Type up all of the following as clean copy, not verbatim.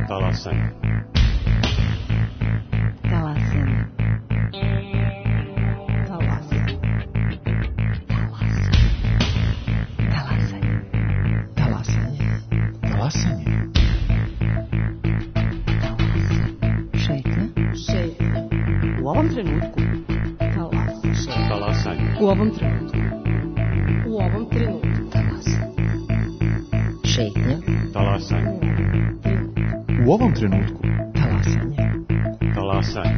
Talasanje. Talasanje. Talasanje. Talasanje. Talasanje. Šetnja. U ovom trenutku. Talasanje. U ovom trenutku. U ovom trenutku. Šetnja. Talasanje. U ovom trenutku. Talasanje. Talasanje.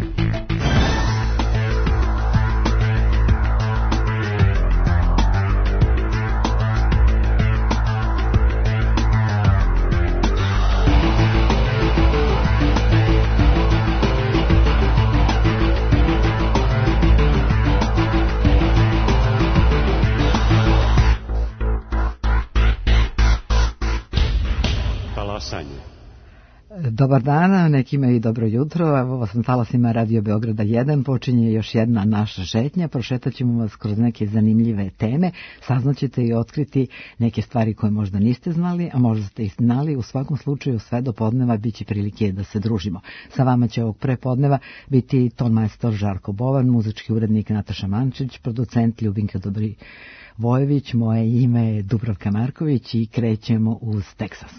Dobar dan, nekima i dobro jutro. Evo sam talasima Radio Beograda 1. Počinje još jedna naša šetnja. Prošetat ćemo vas kroz neke zanimljive teme. Saznaćete i otkriti neke stvari koje možda niste znali, a možda ste ih znali. U svakom slučaju sve do podneva bit će prilike da se družimo. Sa vama će ovog prepodneva biti ton majstor Žarko Bovan, muzički urednik Nataša Mančić, producent Ljubinka Vojević, moje ime je Dubravka Marković i krećemo uz Teksas.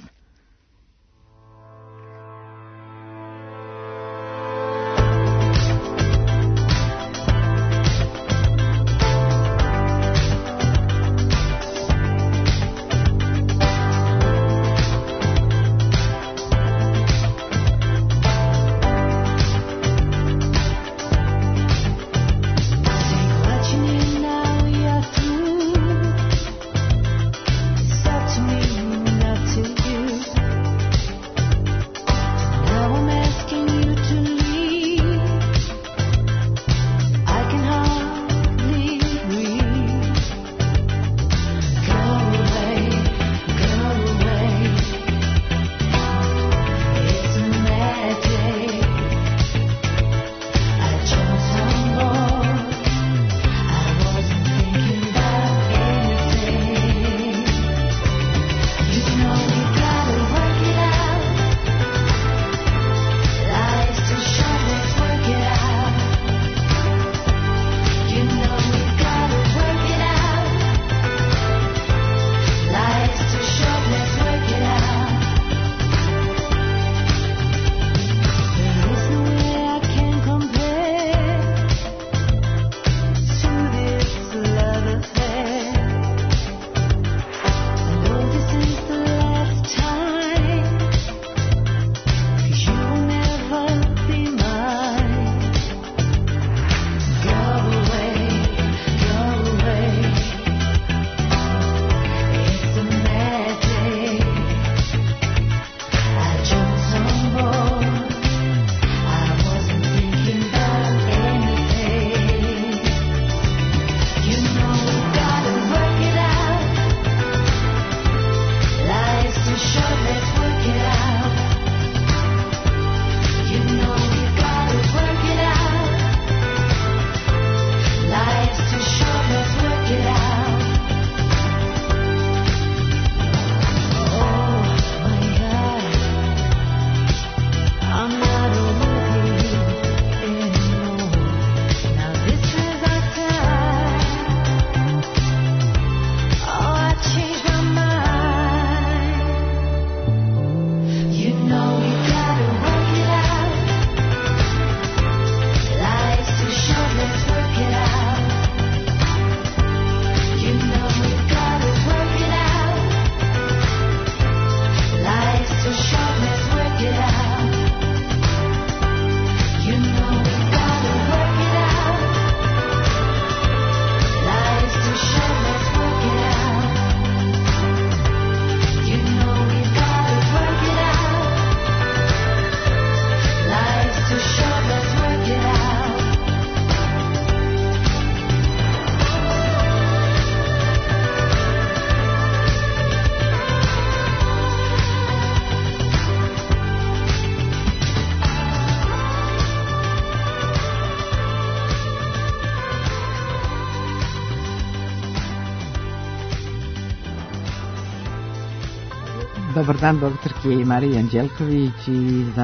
To me, not to you. Dobar dan, doktorki Marija Anđelković iz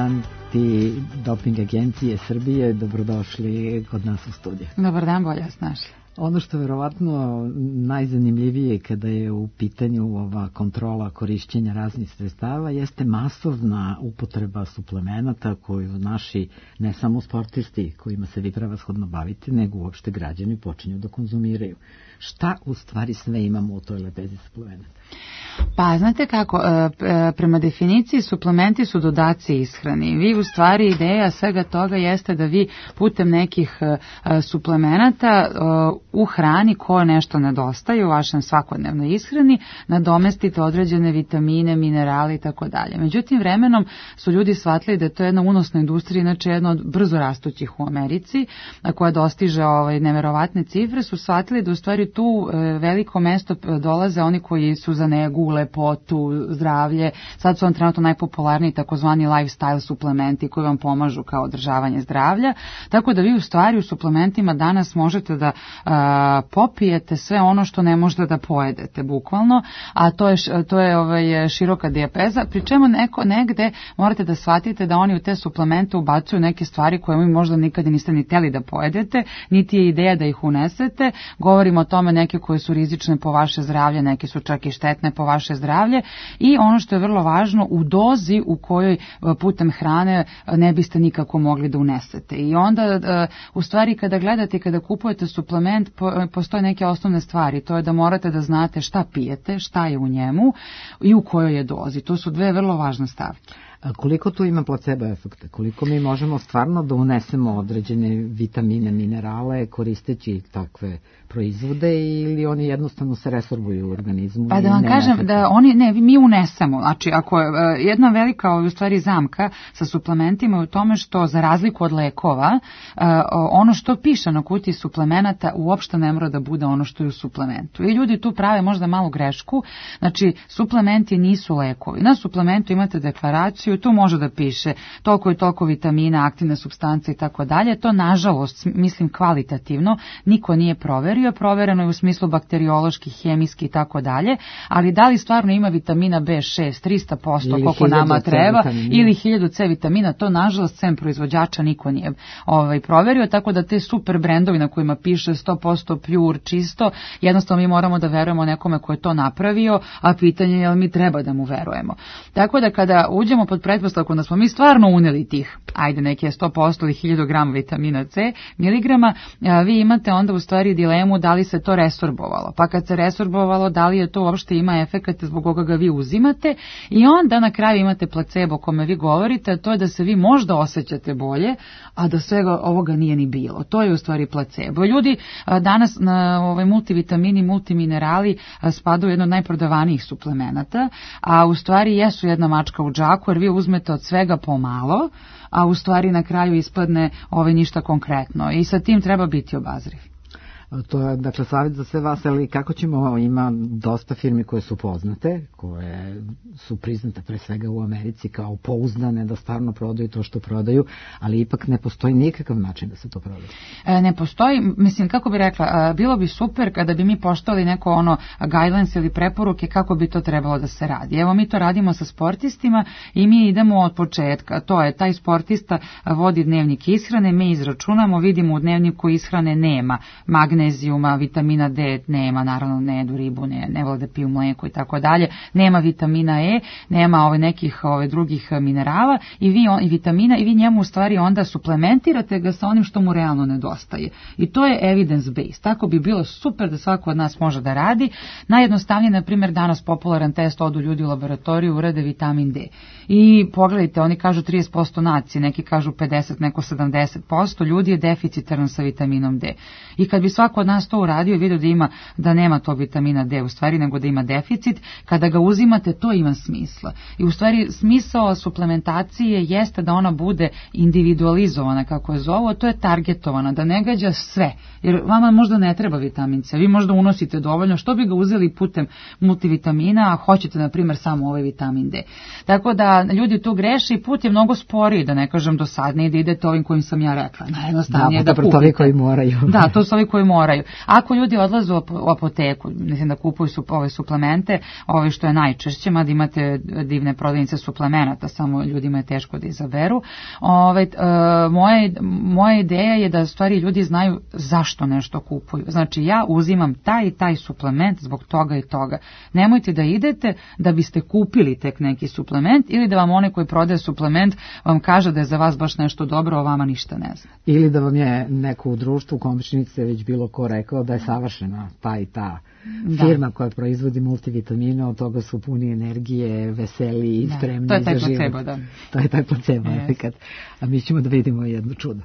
Antidoping agencije Srbije. Dobrodošli kod nas u studiju. Dobar dan, bolje vas našli. Ono što je verovatno najzanimljivije kada je u pitanju ova kontrola korišćenja raznih sredstava jeste masovna upotreba suplemenata koju naši, ne samo sportisti kojima se vi prevashodno bavite, nego uopšte građani počinju da konzumiraju. Šta u stvari sve imamo u toj lepezi suplemenata? Pa, znate kako, prema definiciji suplementi su dodaci ishrani. Vi u stvari ideja svega toga jeste da vi putem nekih suplemenata u hrani koje nešto nedostaje u vašem svakodnevnoj ishrani nadomestite određene vitamine, minerale i tako dalje. Međutim, vremenom su ljudi shvatili da je to jedna unosna industrija, inače jedna od brzo rastućih u Americi, koja dostiže neverovatne cifre, su shvatili da u stvari tu veliko mesto dolaze oni koji su za negu, lepotu, zdravlje. Sad su vam trenutno najpopularniji takozvani lifestyle suplementi koji vam pomažu kao održavanje zdravlja. Tako da vi u stvari u suplementima danas možete da popijete sve ono što ne možete da pojedete, bukvalno, a to je široka dijapeza, pri čemu negde morate da shvatite da oni u te suplemente ubacuju neke stvari koje vi možda nikada niste ni teli da pojedete, niti je ideja da ih unesete. Govorimo o tome neke koje su rizične po vaše zdravlje, neke su čak i štetne po vaše zdravlje i ono što je vrlo važno, u dozi u kojoj putem hrane ne biste nikako mogli da unesete. I onda u stvari kada gledate, kada kupujete suplement, postoje neke osnovne stvari. To je da morate da znate šta pijete, šta je u njemu i u kojoj je dozi. To su dve vrlo važne stavke. A koliko tu ima placebo efekta? Koliko mi možemo stvarno da unesemo određene vitamine, minerale koristeći takve proizvode ili oni jednostavno se resorbuju u organizmu? Pa da vam kažem da mi unesemo. Znači, ako je jedna velika u stvari zamka sa suplementima je u tome što za razliku od lekova, ono što piše na kutiji suplemenata uopšte ne mora da bude ono što je u suplementu. I ljudi tu prave možda malu grešku. Znači, suplementi nisu lekovi. Na suplementu imate deklaraciju, tu može da piše toliko i toliko vitamina, aktivne supstance i tako dalje. To, nažalost, mislim kvalitativno, niko nije proverio. Provereno je u smislu bakteriološki, hemijski i tako dalje, ali da li stvarno ima vitamina B6, 300% koliko nama treba, ili 1000 C vitamina, to nažalost sem proizvođača niko nije proverio, tako da te super brendovi na kojima piše 100% pure, čisto, jednostavno mi moramo da verujemo nekome ko je to napravio, a pitanje je li mi treba da mu verujemo. Tako da kada uđemo pod pretpostavkom da smo mi stvarno uneli tih, ajde neke 100% ili 1000 grama vitamina C, miligrama, vi imate onda u stvari dilemu da li se to resorbovalo. Pa kad se resorbovalo, da li je to uopšte ima efekat zbog koga ga vi uzimate i onda na kraju imate placebo o kome vi govorite, a to je da se vi možda osjećate bolje, a da svega ovoga nije ni bilo. To je u stvari placebo. Ljudi danas na multivitamini, multiminerali spadaju jedno od najprodavanijih suplemenata, a u stvari jesu jedna mačka u džaku, jer vi uzmete od svega pomalo, a u stvari na kraju ispadne ništa konkretno i sa tim treba biti obazriv. To je, dakle, savjet za sve vas, ali kako ćemo, ima dosta firmi koje su poznate, koje su priznate pre svega u Americi kao pouzdane da stvarno prodaju to što prodaju, ali ipak ne postoji nikakav način da se to prodaje. Ne postoji, mislim, kako bi rekla, bilo bi super kada bi mi poštovali neko guidelines ili preporuke kako bi to trebalo da se radi. Evo, mi to radimo sa sportistima i mi idemo od početka. To je, taj sportista vodi dnevnik ishrane, mi izračunamo, vidimo u dnevniku ishrane nema magnezijuma, vitamina D nema, naravno ne jedu ribu, ne vole da piju mleko i tako dalje, nema vitamina E, nema nekih drugih minerala i vitamina, i vi njemu u stvari onda suplementirate ga sa onim što mu realno nedostaje. I to je evidence based. Tako bi bilo super da svako od nas može da radi. Najjednostavnije, na primjer, danas popularan test, odu ljudi u laboratoriju, urade vitamin D. I pogledajte, oni kažu 30% nacije, neki kažu 50%, neko 70%, ljudi je deficitaran sa vitaminom D. I kad bi svako od nas to uradio i vidio da nema tog vitamina D u stvari, nego da ima deficit, kada ga uzimate, to ima smisla. I u stvari smisao suplementacije jeste da ona bude individualizovana, kako je zovu, to je targetovana, da ne gađa sve. Jer vama možda ne treba vitamin C, vi možda unosite dovoljno, što bi ga uzeli putem multivitamina, a hoćete, na primjer, samo ovaj vitamin D. Tako da ljudi tu greše i put je mnogo sporiji, da ne kažem dosadnije, da idete ovim kojim sam ja rekla. Najjednostavnije da kupite. Koji moraju. Da, to su ovi koji moraju. moraju. Ako ljudi odlaze u apoteku, mislim da kupuju ove suplemente, što je najčešće, mada imate divne prodavnice suplemenata, samo ljudima je teško da izaberu. Moja ideja je da stvari ljudi znaju zašto nešto kupuju. Znači ja uzimam taj i taj suplement zbog toga i toga. Nemojte da idete da biste kupili tek neki suplement ili da vam onaj koji prodaje suplement vam kaže da je za vas baš nešto dobro, a vama ništa ne zna. Ili da vam je neko u društvu komšinice već bilo ko rekao da je savršena ta i ta firma koja proizvodi multivitamine, od toga su puni energije, veseli i spremni za život. To je taj placebo, da. To je taj placebo efekat. A mi ćemo da vidimo jedno čudo.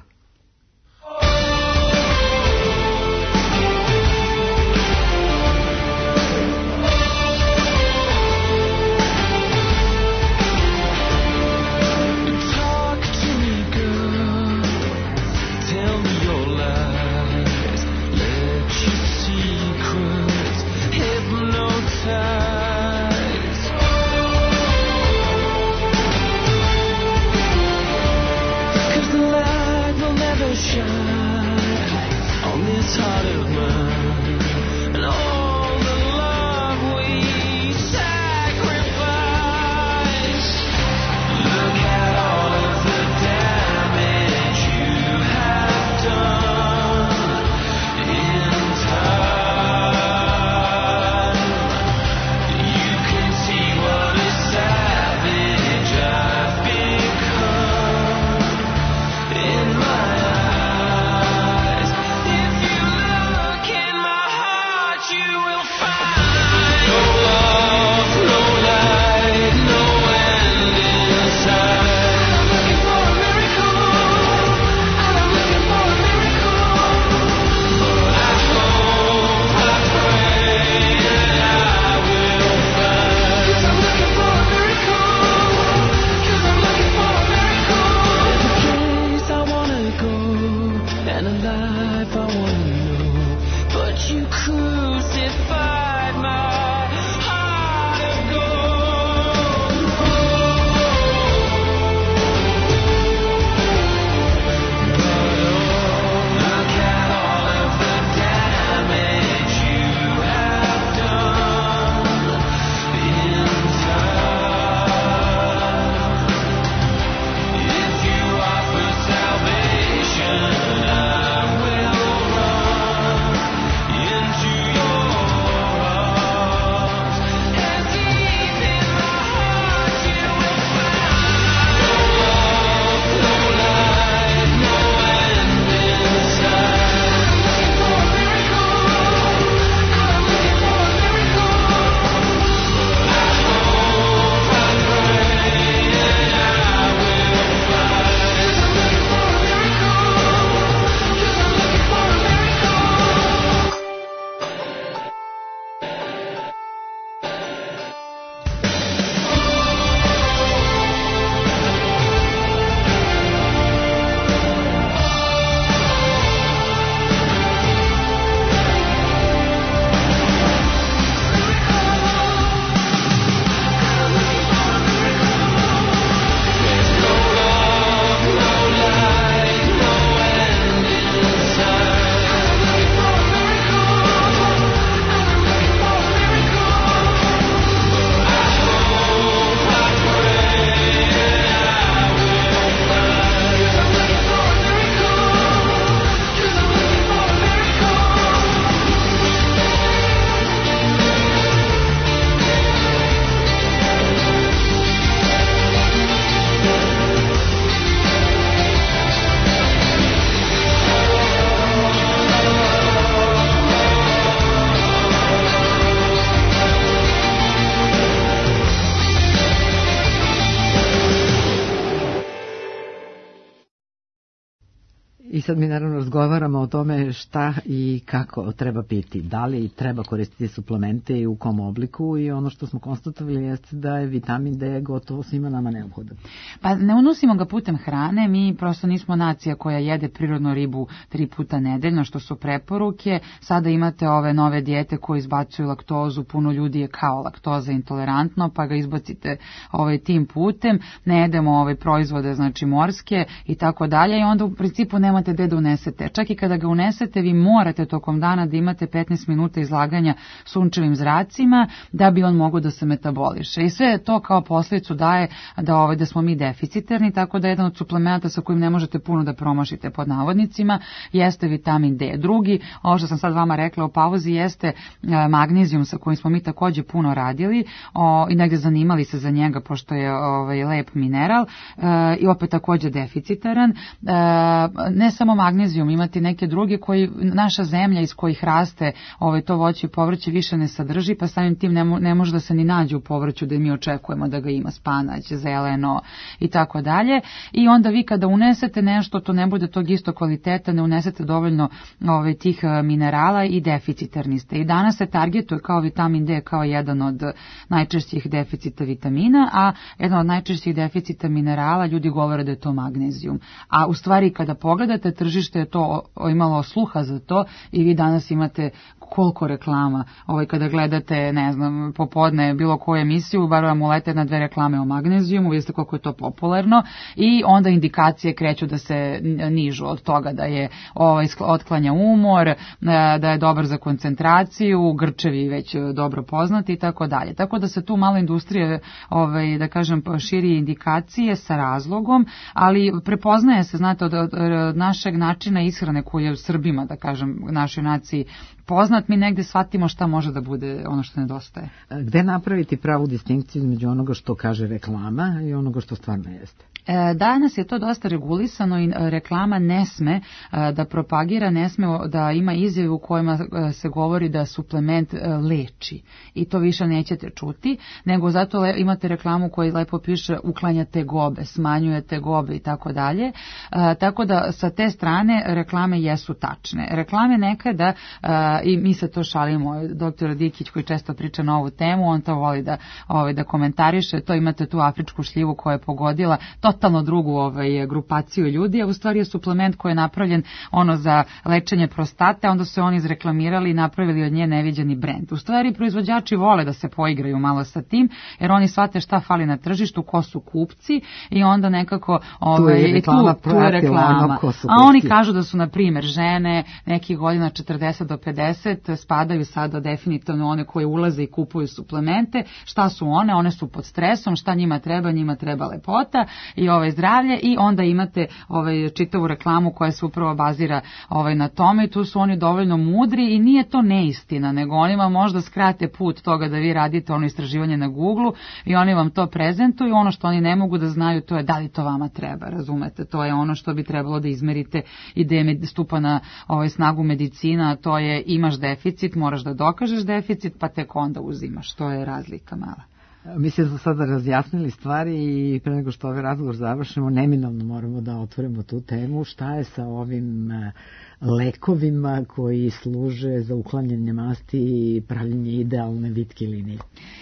I sad mi naravno razgovaramo o tome šta i kako treba piti. Da li treba koristiti suplemente i u kom obliku, i ono što smo konstatovali jeste da je vitamin D gotovo svima nama neophodan. Pa ne unosimo ga putem hrane, mi prosto nismo nacija koja jede prirodnu ribu 3 puta nedeljno, što su preporuke. Sada imate ove nove dijete koje izbacuju laktozu, puno ljudi je kao laktoza intolerantno, pa ga izbacite tim putem, ne jedemo proizvode, znači morske i tako dalje, i onda u principu nemate gde da unesete. Čak i kada ga unesete, vi morate tokom dana da imate 15 minuta izlaganja sunčevim zracima da bi on mogao da se metaboliše. I sve to kao posljedicu daje da smo mi deficitarni, tako da jedan od suplemenata sa kojim ne možete puno da promašite pod navodnicima jeste vitamin D. Drugi, ovo što sam sad vama rekla u pauzi, jeste magnezijum sa kojim smo mi takođe puno radili i negde zanimali se za njega pošto je lep mineral i opet takođe deficitaran. Ne samo magnezijum, imate neke druge koji naša zemlja iz kojih raste to voće i povrće više ne sadrži, pa samim tim ne može da se ni nađe u povrću da mi očekujemo da ga ima, spanać, zeleno i tako dalje. I onda vi kada unesete nešto, to ne bude tog isto kvaliteta, ne unesete dovoljno tih minerala i deficitarni ste. I danas se targetuje kao vitamin D kao jedan od najčešćih deficita vitamina, a jedan od najčešćih deficita minerala ljudi govore da je to magnezijum. A u stvari kada pogledate, tržište je to imalo sluha za to i vi danas imate koliko reklama. Kada gledate, ne znam, popodne bilo koju emisiju, bar vam ulete na 2 reklame o magnezijumu, vidite koliko je to popularno i onda indikacije kreću da se nižu od toga da je otklanja umor, da je dobar za koncentraciju, grčevi već dobro poznati i tako dalje. Tako da se tu malo industrije, da kažem, širi indikacije sa razlogom, ali prepoznaje se, znate, od našeg načina ishrane koji je u Srbima, da kažem, našoj naciji poznat, mi negde shvatimo šta može da bude ono što nedostaje. Gde napraviti pravu distinkciju između onoga što kaže reklama i onoga što stvarno jeste? Danas je to dosta regulisano i reklama ne sme da propagira, ne sme da ima izjave u kojima se govori da suplement leči i to više nećete čuti, nego zato imate reklamu koja lepo piše uklanja tegobe, smanjuje tegobe i tako dalje. Tako da sa te strane reklame jesu tačne. Reklame nekada, i mi se to šalimo, doktor Dikić koji često priča na ovu temu, on to voli da komentariše, to imate tu afričku šljivu koja je pogodila totalno drugu grupaciju ljudi, a u stvari je suplement koji je napravljen za lečenje prostate, onda su oni izreklamirali i napravili od nje neviđeni brend. U stvari proizvođači vole da se poigraju malo sa tim, jer oni shvate šta fali na tržištu, ko su kupci i onda nekako tu je reklama. A oni kažu da su, na primjer, žene nekih godina 40 do 50 spadaju sada definitivno one koje ulaze i kupuju suplemente. Šta su one? One su pod stresom, šta njima treba? Njima treba lepota i zdravlje i onda imate čitavu reklamu koja se upravo bazira na tome i tu su oni dovoljno mudri i nije to neistina, nego oni vam možda skrate put toga da vi radite istraživanje na Google i oni vam to prezentuju. Ono što oni ne mogu da znaju, to je da li to vama treba, razumete? To je ono što bi trebalo da izmerite i da stupa na snagu medicina, to je imaš deficit, moraš da dokažeš deficit, pa tek onda uzimaš. To je razlika mala. Mislim da smo sada razjasnili stvari i pre nego što ovaj razgovor završimo, neminovno moramo da otvorimo tu temu. Šta je sa ovim lekovima koji služe za uklanjanje masti i pravljenje idealne vitke linije?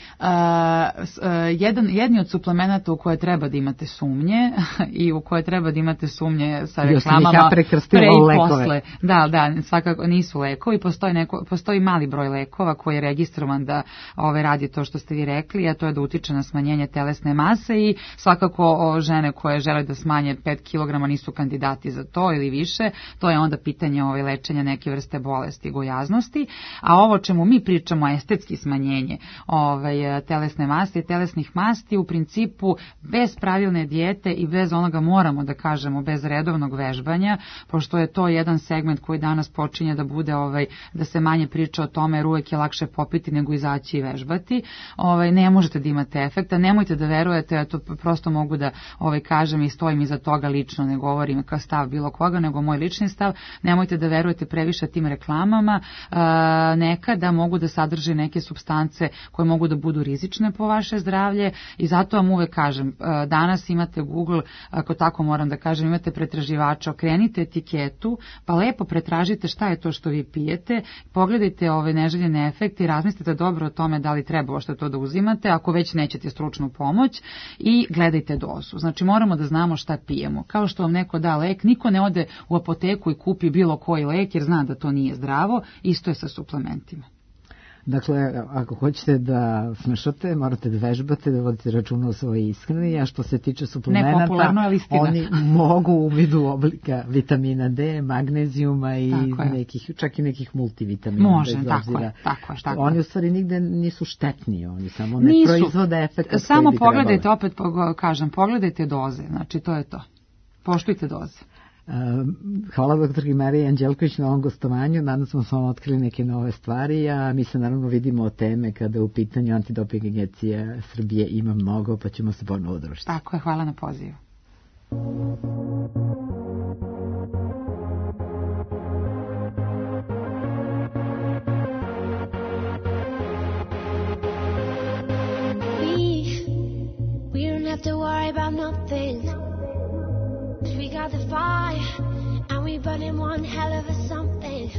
Jedni od suplemenata u koje treba da imate sumnje i u koje treba da imate sumnje sa reklamama pre i posle. Da, svakako nisu lekovi, postoji mali broj lekova koji je registrovan da radi to što ste vi rekli, a to je da utiče na smanjenje telesne mase i svakako žene koje žele da smanje 5 kg nisu kandidati za to ili više, to je onda pitanje lečenja neke vrste bolesti, gojaznosti, a ovo čemu mi pričamo estetski smanjenje telesne masti i telesnih masti u principu bez pravilne dijete i bez onoga, moramo da kažemo, bez redovnog vežbanja, pošto je to jedan segment koji danas počinje da bude da se manje priča o tome, jer uvek je lakše popiti nego izaći i vežbati. Ne možete da imate efekta, nemojte da verujete, ja to prosto mogu da kažem i stojim iza toga lično, ne govorim kao stav bilo koga, nego moj lični stav, nemojte da verujete previše tim reklamama, nekada mogu da sadrže neke supstance koje mogu da budu rizične po vaše zdravlje i zato vam uvek kažem, danas imate Google, ako tako moram da kažem, imate pretraživača, okrenite etiketu, pa lepo pretražite šta je to što vi pijete, pogledajte ove neželjene efekte i razmislite dobro o tome da li treba ošto to da uzimate, ako već nećete stručnu pomoć, i gledajte dozu. Znači moramo da znamo šta pijemo. Kao što vam neko da lek, niko ne ode u apoteku i kupi bilo koji lek jer zna da to nije zdravo, isto je sa suplementima. Dakle, ako hoćete da smešate, morate da vežbate, da vodite računa o svojoj ishrani, a što se tiče suplemenata, oni mogu u vidu oblika vitamina D, magnezijuma i nekih, čak i nekih multivitamina. Može, tako je. Oni u stvari nigde nisu štetni, oni samo ne proizvode efekt. Samo pogledajte, opet kažem, pogledajte doze, znači to je to. Poštujte doze. Hvala doktorki Mariji Anđelković na ovom gostovanju. Nadam smo vam otkrili neke nove stvari, a mi se naravno vidimo o teme kada u pitanju antidoping agencija Srbije ima mnogo, pa ćemo se ponovo družiti. Tako je, hvala na pozivu. We don't have to worry about nothing. We got the fire, and we burning one hell of a something.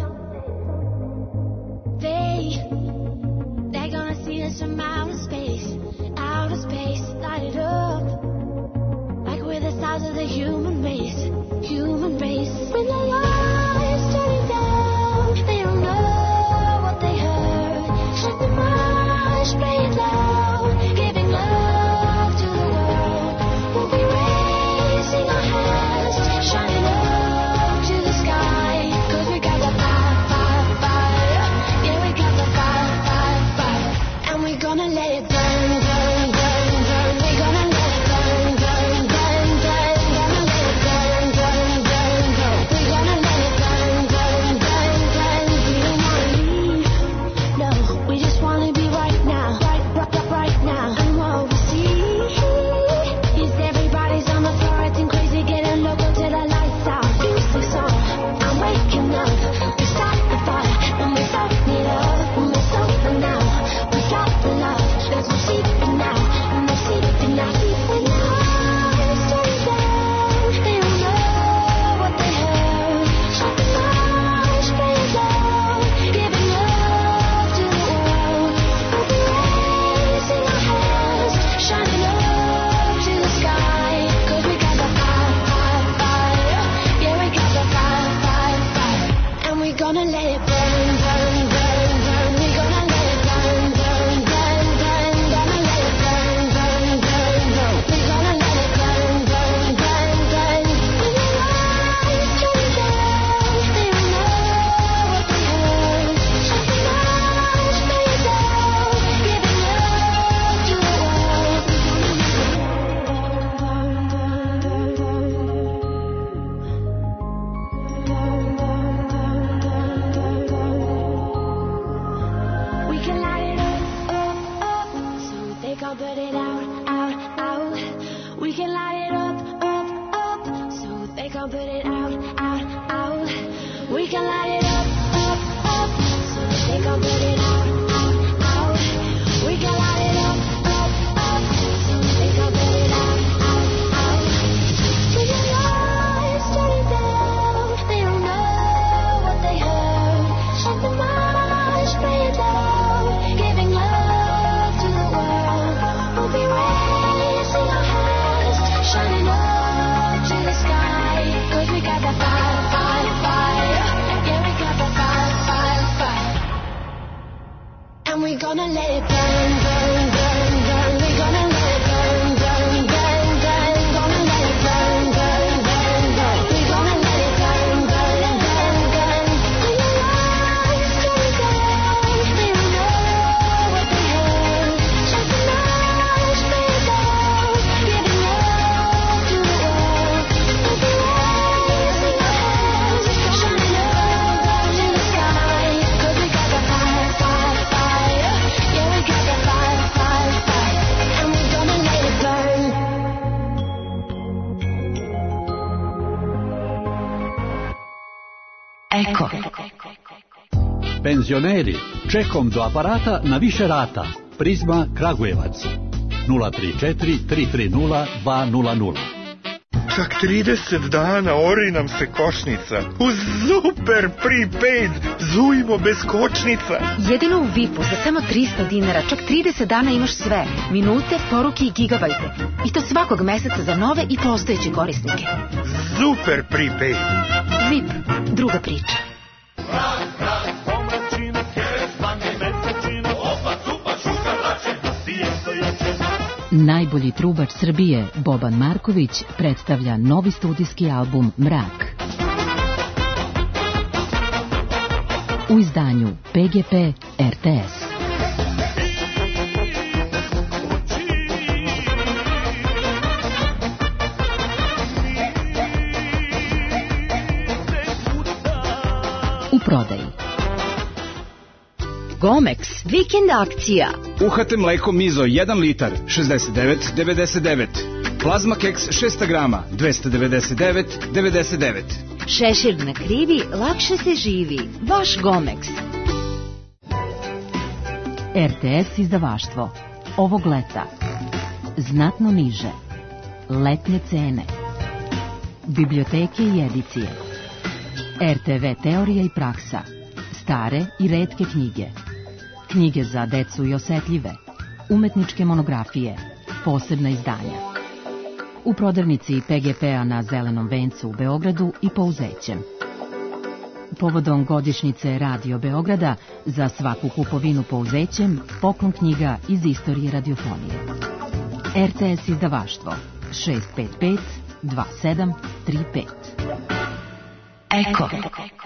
They're gonna see us from outer space, light it up, like we're the stars of the human race. When the lights turning down, they don't know what they heard. Shut the marsh, play it loud, giving love to the world. We'll be raising our hands, shining up to the sky, 'cause we got the fire, yeah, we got the fire, and we're gonna let it burn, burn, burn, burn, we're gonna let it burn, burn, burn, burn, gonna let it burn, burn, burn, burn, we're gonna let it burn, burn, burn, burn, we don't wanna leave, no, we just wanna be right now, right now, and what we see is everybody's on the floor acting crazy, getting loco till the lights out. Music song, I'm waking up. We start the fire, and we start it up. When we're sober now, we got the love. There's no sleeping now, and no sleeping now. When the lights turn down, they don't know what they heard. Shut the marsh, play it loud, giving love to the world. We'll be raising our hands, shining up to the sky, 'cause we got the fire, yeah, we got the fire, and we're gonna let it burn, burn, burn, burn, we're gonna let it burn, burn, burn, burn, gonna let it burn, burn, burn, burn, we're gonna let it burn, burn, burn, burn. When the lights turn down, they don't know what they heard. Shut the marsh, play it loud, giving love to the world. We can light it up, so they can't put it out. We can light it up, so they can't put it out. We can light it up, so they can't put it out. We can light it up, so they can't put it out. When the lights turn down, they don't know what they heard. Shut the marsh, play it loud, giving love to the world. We'll be raising our hands, shining up to the sky, 'cause we got the fire, yeah, we got the fire, and we're gonna let it burn, burn, burn, burn, we're gonna let it burn, burn, burn, burn, gonna let it burn, burn, burn, burn, we're gonna let it burn, burn, burn, burn. When the lights turn down, they don't know what they heard. Shut the marsh, play it loud, giving love to the world. We'll be raising our hands, shining up to the sky, 'cause we got the fire, yeah, we got the fire, and we're gonna let it burn. Ecco. Penzioneri, čekom do aparata na više rata. Prizma Kragujevac 034 330 200. Čak 30 dana ori nam se košnica. Uz super prepaid zujmo bez kočnica. Jedino u VIP-u za samo 300 dinara, čak 30 dana imaš sve. Minute, poruke i gigabajte. I to svakog meseca za nove i postojeće korisnike. Super prepaid. VIP, druga priča. Pomračina, keres, vanje, mesečina, Najbolji trubač Srbije, Boban Marković, predstavlja novi studijski album Mrak. U izdanju PGP RTS. U prodaji Gomex, vikend akcija. UHT mleko Mizo 1 litar, 69,99. Plazma keks 600 grama, 299,99. Šešir na krivi, lakše se živi. Vaš Gomex. RTS izdavaštvo. Ovog leta. Znatno niže. Letnje cene. Biblioteke i edicije. RTV teorija i praksa. Stare i retke knjige. Knjige za decu i osetljive. Umetničke monografije. Posebna izdanja. U prodavnici PGP-a na Zelenom vencu u Beogradu i Pouzećem. Povodom godišnjice Radio Beograda za svaku kupovinu Pouzećem poklon knjiga iz istorije radiofonije. RTS izdavaštvo 655 2735. Eko.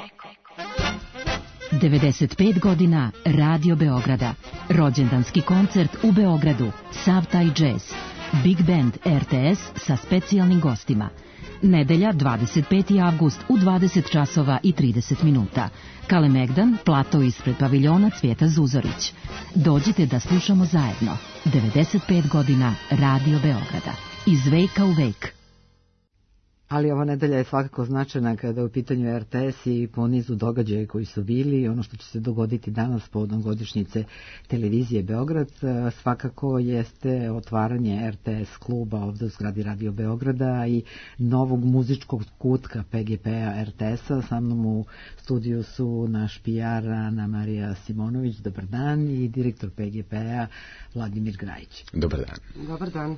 95 godina Radio Beograda. Rođendanski koncert u Beogradu. Sav taj džez. Big Band RTS sa specijalnim gostima. Nedelja 25. avgust u 20 časova i 30 minuta. Kalemegdan, plato ispred paviljona Cvijeta Zuzorić. Dođite da slušamo zajedno. 95 godina Radio Beograda. Iz veka u vek. Ali ova nedelja je svakako značajna kada je u pitanju RTS i po nizu događaja koji su bili. Ono što će se dogoditi danas povodom godišnjice televizije Beograd svakako jeste otvaranje RTS kluba ovde u zgradi Radio Beograda i novog muzičkog kutka PGP-a RTS-a. Sa mnom u studiju su naš PR Ana Marija Simonović, dobar dan, i direktor PGP-a Vladimir Grajić. Dobar dan. Dobar dan.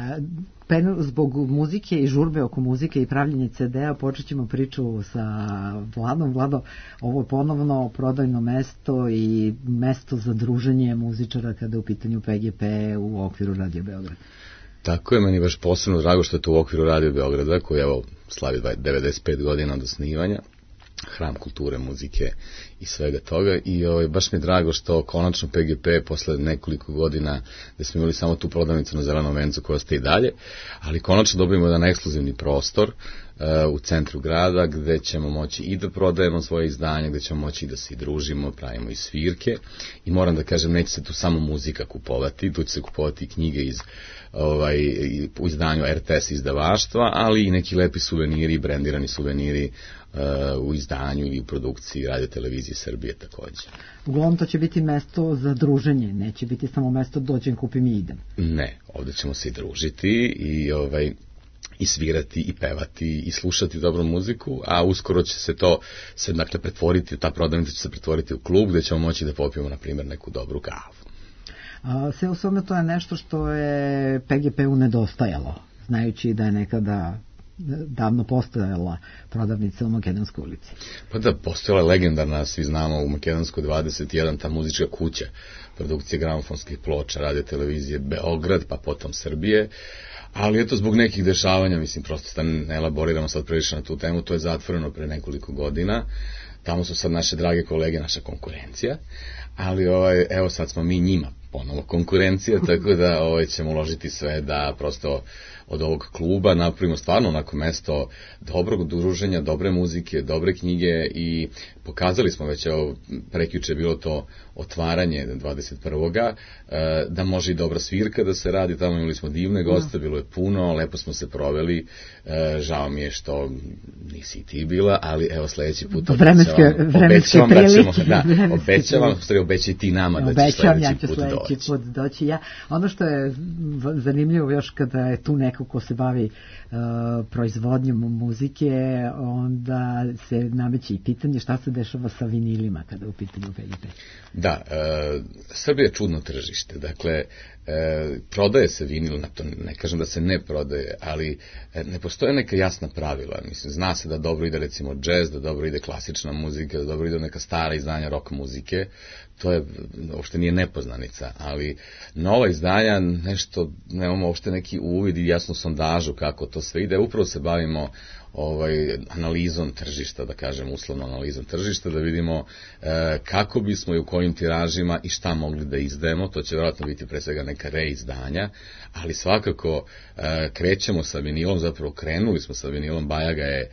Zbog muzike i žurbe oko muzike i pravljenje CD-a počet ćemo priču sa Vladom. Vlado, ovo je ponovno prodajno mesto i mesto za druženje muzičara kada je u pitanju PGP u okviru Radio Beograda. Tako je, meni baš posebno drago što je to u okviru Radio Beograda koji evo slavi 95 godina od osnivanja, hram kulture, muzike i svega toga, i baš mi je drago što konačno PGP posle nekoliko godina da smo imali samo tu prodavnicu na Zelenom vencu koja ostaje i dalje, ali konačno dobijemo jedan ekskluzivni prostor u centru grada gde ćemo moći i da prodajemo svoje izdanje, gde ćemo moći i da se i družimo, pravimo i svirke, i moram da kažem, neće se tu samo muzika kupovati, tu će se kupovati i knjige iz u izdanju RTS izdavaštva, ali i neki lepi suveniri, brendirani suveniri u izdanju i u produkciji Radio Televizije Srbije takođe. Uglavnom to će biti mesto za druženje, neće biti samo mesto dođem, kupim i idem. Ne, ovde ćemo se i družiti i svirati i pevati i slušati dobru muziku, a uskoro će se to dakle pretvoriti, ta prodavnica će se pretvoriti u klub gde ćemo moći da popijemo na primjer neku dobru kavu. Sve u svome to je nešto što je PGP-u nedostajalo, znajući da je nekada davno postojala prodavnica u Makedonskoj ulici. Pa da, postojala je legendarna, svi znamo, u Makedonskoj 21, ta muzička kuća, produkcija gramofonskih ploča, Radio Televizije Beograd, pa potom Srbije, ali eto zbog nekih dešavanja, mislim, prosto ne elaboriramo sad previše na tu temu, to je zatvoreno pre nekoliko godina, tamo su sad naše drage kolege, naša konkurencija, ali evo sad smo mi njima ponovo konkurencija, tako da ćemo uložiti sve da prosto od ovog kluba napravimo stvarno onako mesto dobrog druženja, dobre muzike, dobre knjige, i pokazali smo već, evo, prekjuče je bilo to otvaranje 21. Da može i dobra svirka da se radi, tamo imali smo divne goste, bilo je puno, lepo smo se proveli, žao mi je što nisi i ti bila, ali evo sledeći put obećavam da ćemo, obećavam, obećaj ti nama da ćeš sledeći put doći. Ono što je zanimljivo još kada je tu neko ko se bavi proizvodnjom muzike, onda se nameće i pitanje šta se dešava sa vinilima kada je u pitanju PGP. Da, Srbija je čudno tržište, dakle, prodaje se vinil, ne kažem da se ne prodaje, ali ne postoje neka jasna pravila, mislim, zna se da dobro ide recimo džez, da dobro ide klasična muzika, da dobro ide neka stara izdanja rock muzike, to je, uopšte nije nepoznanica, ali nova izdanja nešto, nemamo uopšte neki uvid i jasnu sondažu kako to sve ide, upravo se bavimo analizom tržišta, da kažem uslovno analizom tržišta, da vidimo kako bismo i u kojim tiražima i šta mogli da izdajemo, to će vjerojatno biti pre svega neka reizdanja, ali svakako krećemo sa vinilom, zapravo krenuli smo sa vinilom, Bajaga je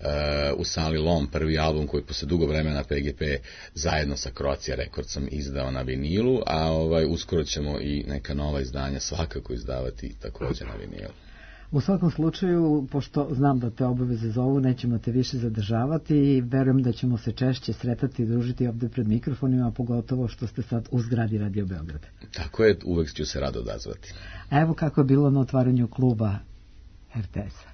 u Sali Lom, prvi album koji posle dugo vremena PGP zajedno sa Croatia Recordsom izdao na vinilu, a uskoro ćemo i neka nova izdanja svakako izdavati takođe na vinilu. U svakom slučaju, pošto znam da te obaveze zovu, nećemo te više zadržavati i verujem da ćemo se češće sretati i družiti ovde pred mikrofonima, pogotovo što ste sad u zgradi Radio Beograd. Tako je, uvek ću se rado odazvati. A evo kako je bilo na otvaranju kluba RTS-a.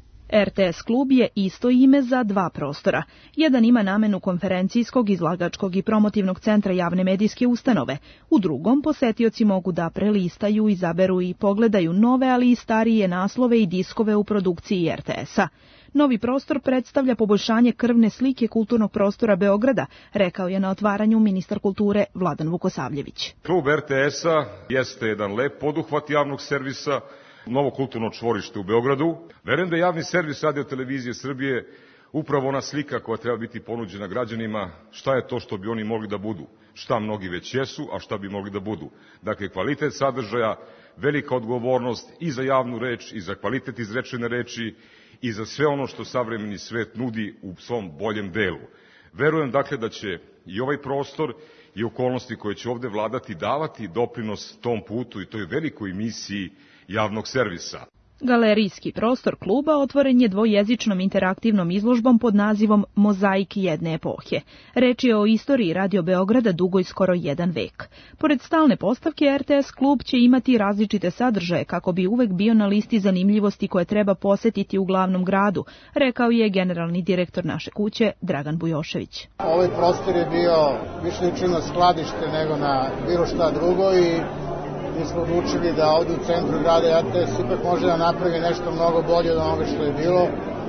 RTS klub je isto ime za dva prostora. Jedan ima namenu konferencijskog, izlagačkog i promotivnog centra javne medijske ustanove. U drugom posetioci mogu da prelistaju, izaberu i pogledaju nove, ali i starije naslove i diskove u produkciji RTS-a. Novi prostor predstavlja poboljšanje krvne slike kulturnog prostora Beograda, rekao je na otvaranju ministar kulture Vladan Vukosavljević. Klub RTS-a jeste jedan lep poduhvat javnog servisa, novo kulturno čvorište u Beogradu. Verujem da je javni servis Radio televizije Srbije upravo ona slika koja treba biti ponuđena građanima, šta je to što bi oni mogli da budu, šta mnogi već jesu, a šta bi mogli da budu. Dakle, kvalitet sadržaja, velika odgovornost i za javnu reč, i za kvalitet izrečene reči, i za sve ono što savremeni svet nudi u svom boljem delu. Verujem, dakle, da će i ovaj prostor i okolnosti koje će ovde vladati davati doprinos tom putu i toj velikoj misiji javnog servisa. Galerijski prostor kluba otvoren je dvojezičnom interaktivnom izložbom pod nazivom Mozaik jedne epohe. Reč je o istoriji Radio Beograda dugoj skoro 1 vek. Pored stalne postavke, RTS klub će imati različite sadržaje kako bi uvek bio na listi zanimljivosti koje treba posetiti u glavnom gradu, rekao je generalni direktor naše kuće Dragan Bujošević. Ovaj prostor je bio više liči na skladište nego na bilo šta drugo i mi smo odlučili da ovdje u centru grada RTS ipak može da napravi nešto mnogo bolje od onoga što je bilo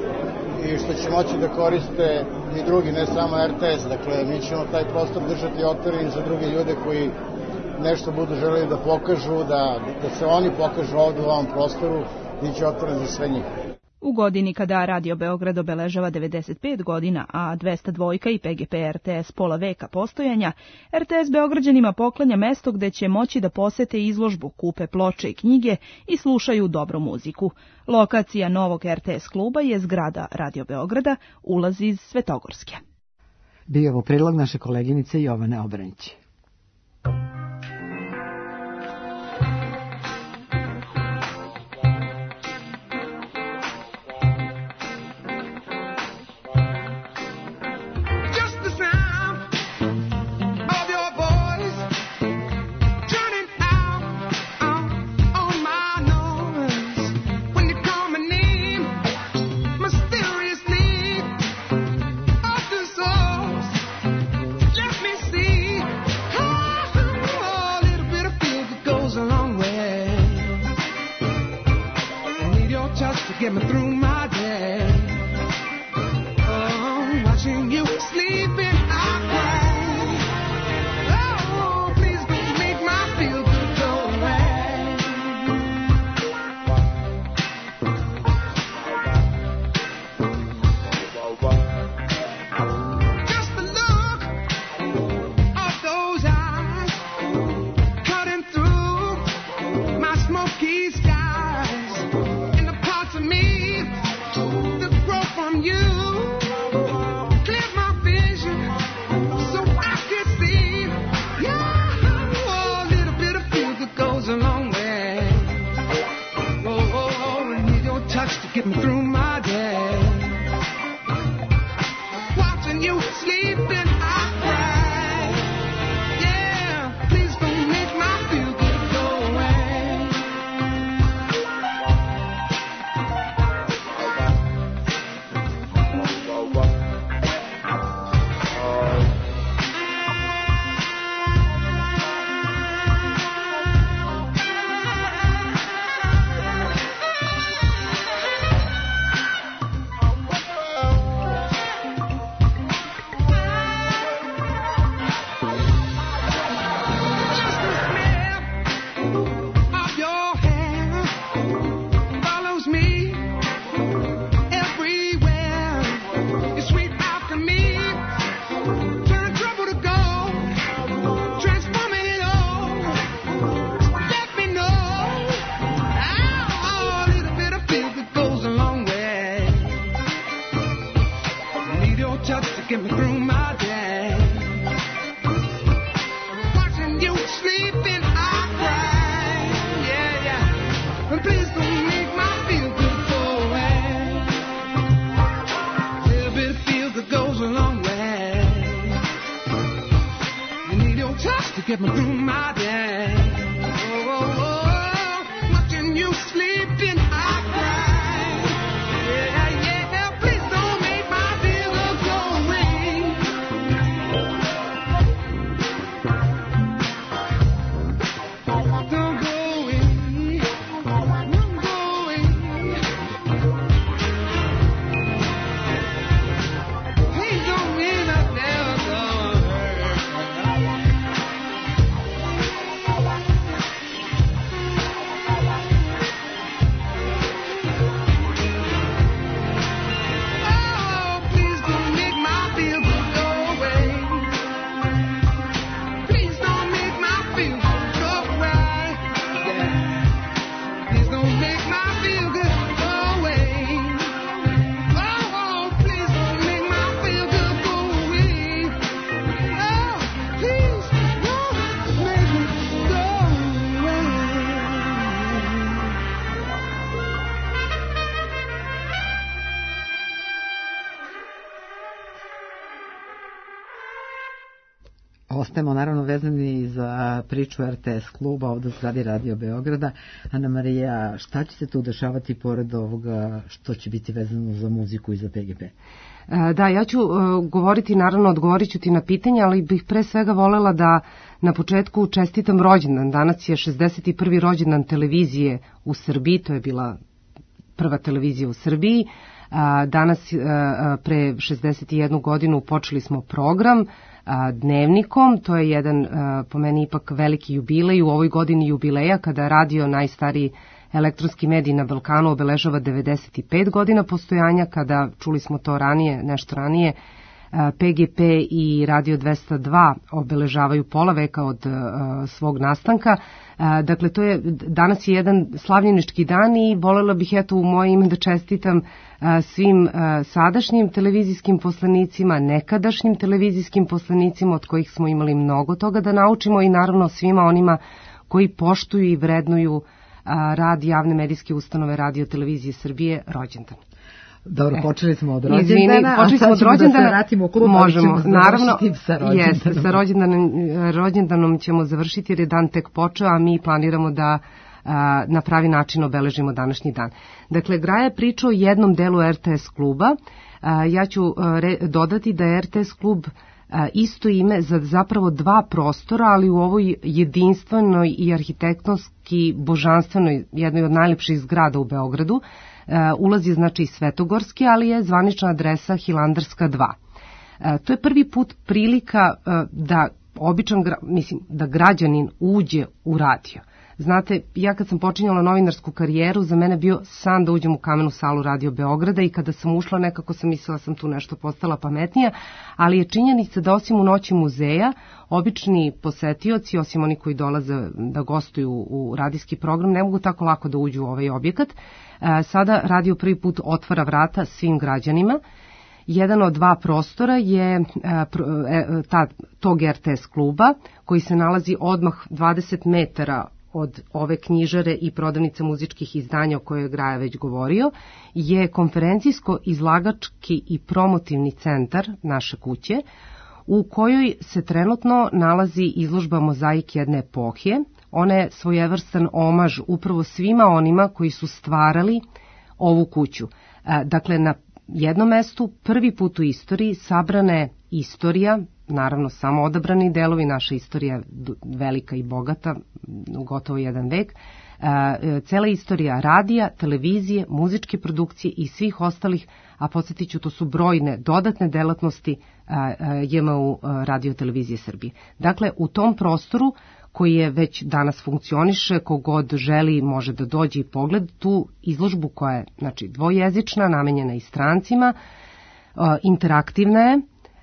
i što će moći da koriste i drugi, ne samo RTS. Dakle, mi ćemo taj prostor držati otvoren za druge ljude koji nešto budu želeli da pokažu, da se oni pokažu ovdje u ovom prostoru, biće otvoren za sve njih. U godini kada Radio Beograd obeležava 95 godina, a 202 i PGP RTS pola veka postojanja, RTS Beograđanima poklanja mesto gde će moći da posete izložbu, kupe ploče i knjige i slušaju dobru muziku. Lokacija novog RTS kluba je zgrada Radio Beograda, ulaz iz Svetogorske. Bio ovo prilog naše koleginice Jovane Obranić. Get me through my day. Oh, watching you sleeping, I cry. Oh, please don't make my feel good go away. Just the look of those eyes cutting through my smoky skies. To me, the growth from you cleared my vision, so I could see. Yeah, oh, a little bit of feel that goes a long way. Oh, I need your touch to get me through my day. Watching you sleeping, I cry. Yeah, please don't make my feel good go away. get me through my day. Watching you sleeping, I cry. Yeah, yeah, please don't make my feelings go away. Don't go away. Don't go away. Please don't mean I've never gone. Oh, please don't make my feelings go away. Please don't make my feelings go away. Yeah. Please don't make my feelings go away. Oh, please don't make my feelings go away. Oh, please don't make me go away. Ostajemo naravno vezani za priču RTS kluba ovdje u zgradi Radio Beograda. Ana Marija, šta će se tu dešavati pored ovoga što će biti vezano za muziku i za PGP? Da, ja ću govoriti, naravno odgovorit ću ti na pitanje, ali bih pre svega volela da na početku čestitam rođendan. Danas je 61. rođendan televizije u Srbiji, to je bila prva televizija u Srbiji. Danas pre 61 godinu počeli smo program Dnevnikom, to je jedan po meni ipak veliki jubilej u ovoj godini jubileja kada radio najstariji elektronski medij na Balkanu obeležava 95 godina postojanja, kada čuli smo to ranije, nešto ranije, PGP i Radio 202 obeležavaju pola veka od svog nastanka. Dakle, danas je jedan slavljenički dan i voljela bih eto u moje ime da čestitam svim sadašnjim televizijskim poslanicima, nekadašnjim televizijskim poslanicima od kojih smo imali mnogo toga da naučimo i naravno svima onima koji poštuju i vrednuju rad javne medijske ustanove Radio Televizije Srbije rođendan. Dobro, počeli smo od rođendana, počeli smo od rođendana, da se vratimo u klub, možemo, naravno, sa rođendanom. Jeste, sa rođendanom ćemo završiti jer je dan tek počeo, a mi planiramo da na pravi način obeležimo današnji dan. Dakle, Graja je pričao o jednom delu RTS kluba, ja ću dodati da je RTS klub isto ime za zapravo dva prostora, ali u ovoj jedinstvenoj i arhitektonski božanstvenoj, jednoj od najlepših zgrada u Beogradu. Ulazi znači Svetogorski, ali je zvanična adresa Hilandarska 2. To je prvi put prilika da da građanin uđe u radio. Znate, ja kad sam počinjala novinarsku karijeru, za mene bio san da uđem u kamenu salu Radio Beograda i kada sam ušla nekako sam mislila sam tu nešto postala pametnija, ali je činjenica da osim u noći muzeja, obični posetioci, osim oni koji dolaze da gostuju u radijski program, ne mogu tako lako da uđu u ovaj objekat. Sada radio prvi put otvara vrata svim građanima. Jedan od dva prostora je tog RTS kluba koji se nalazi odmah 20 metara od ove knjižare i prodavnice muzičkih izdanja o kojoj je Graja već govorio, je konferencijsko-izlagački i promotivni centar naše kuće, u kojoj se trenutno nalazi izložba Mozaik jedne epohe. Ona je svojevrstan omaž upravo svima onima koji su stvarali ovu kuću. Dakle, na jednom mestu prvi put u istoriji sabrana je istorija, naravno samo odabrani delovi, naša istorija je velika i bogata, gotovo jedan vek, cela istorija radija, televizije, muzičke produkcije i svih ostalih, a podsjetit ću, to su brojne dodatne delatnosti JMU Radio Televizije Srbije. Dakle, u tom prostoru koji je već danas funkcioniše, kogod želi može da dođe i pogled tu izložbu koja je znači, dvojezična, namenjena i strancima, interaktivna je,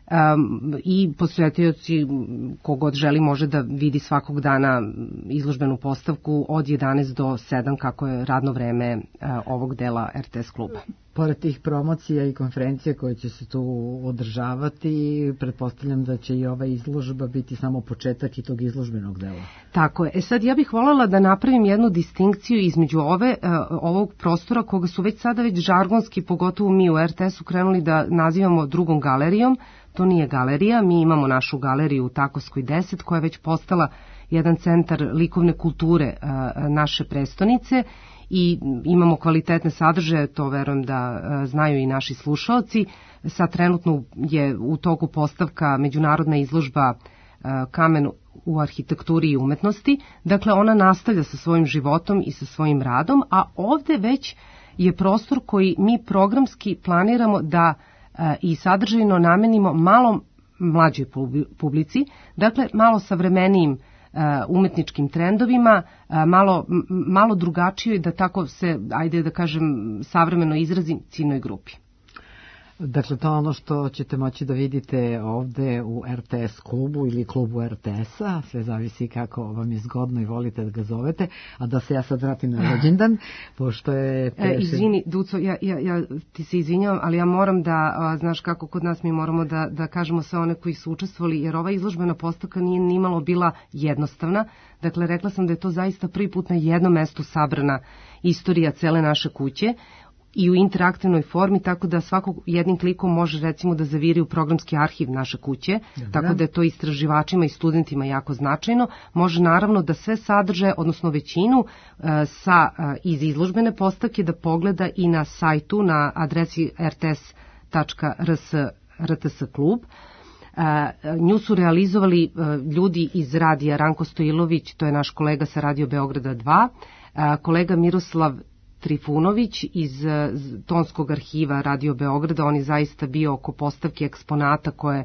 i posjetioci kogod želi može da vidi svakog dana izložbenu postavku od 11 do 7 kako je radno vreme ovog dela RTS kluba. Pored tih promocija i konferencija koje će se tu održavati, pretpostavljam da će i ova izložba biti samo početak i tog izložbenog dela. Tako je. Sad ja bih voljela da napravim jednu distinkciju između ovog prostora koga su već sada žargonski, pogotovo mi u RTS-u, krenuli da nazivamo drugom galerijom. To nije galerija, mi imamo našu galeriju u Takovskoj 10 koja je već postala jedan centar likovne kulture naše prestonice i imamo kvalitetne sadržaje, to verujem da znaju i naši slušaoci. Sad trenutno je u toku postavka međunarodna izložba Kamen u arhitekturi i umetnosti, dakle ona nastavlja sa svojim životom i sa svojim radom, a ovde već je prostor koji mi programski planiramo da i sadržajno namenimo malo mlađoj publici, dakle malo savremenijim umetničkim trendovima, malo drugačijoj, da tako se, ajde da kažem, savremeno izrazim, ciljnoj grupi. Dakle, to je ono što ćete moći da vidite ovde u RTS klubu ili klubu RTS-a, sve zavisi kako vam je zgodno i volite da ga zovete, a da se ja sad vratim na rođendan, pošto je... Izvini, Duco, ja ti se izvinjavam, ali ja moram da, znaš kako kod nas mi moramo da kažemo sve one koji su učestvovali, jer ova izložbena postavka nije nimalo bila jednostavna. Dakle, rekla sam da je to zaista prvi put na jednom mestu sabrana istorija cele naše kuće, i u interaktivnoj formi, tako da svakog jednim klikom može recimo da zaviri u programski arhiv naše kuće, tako da je to istraživačima i studentima jako značajno. Može naravno da sve sadržaje, odnosno većinu iz izložbene postavke da pogleda i na sajtu na adresi rts klub. Nju su realizovali ljudi iz radija Ranko Stojilović, to je naš kolega sa Radio Beograda 2, kolega Miroslav Trifunović iz tonskog arhiva Radio Beograda. On je zaista bio oko postavke eksponata koje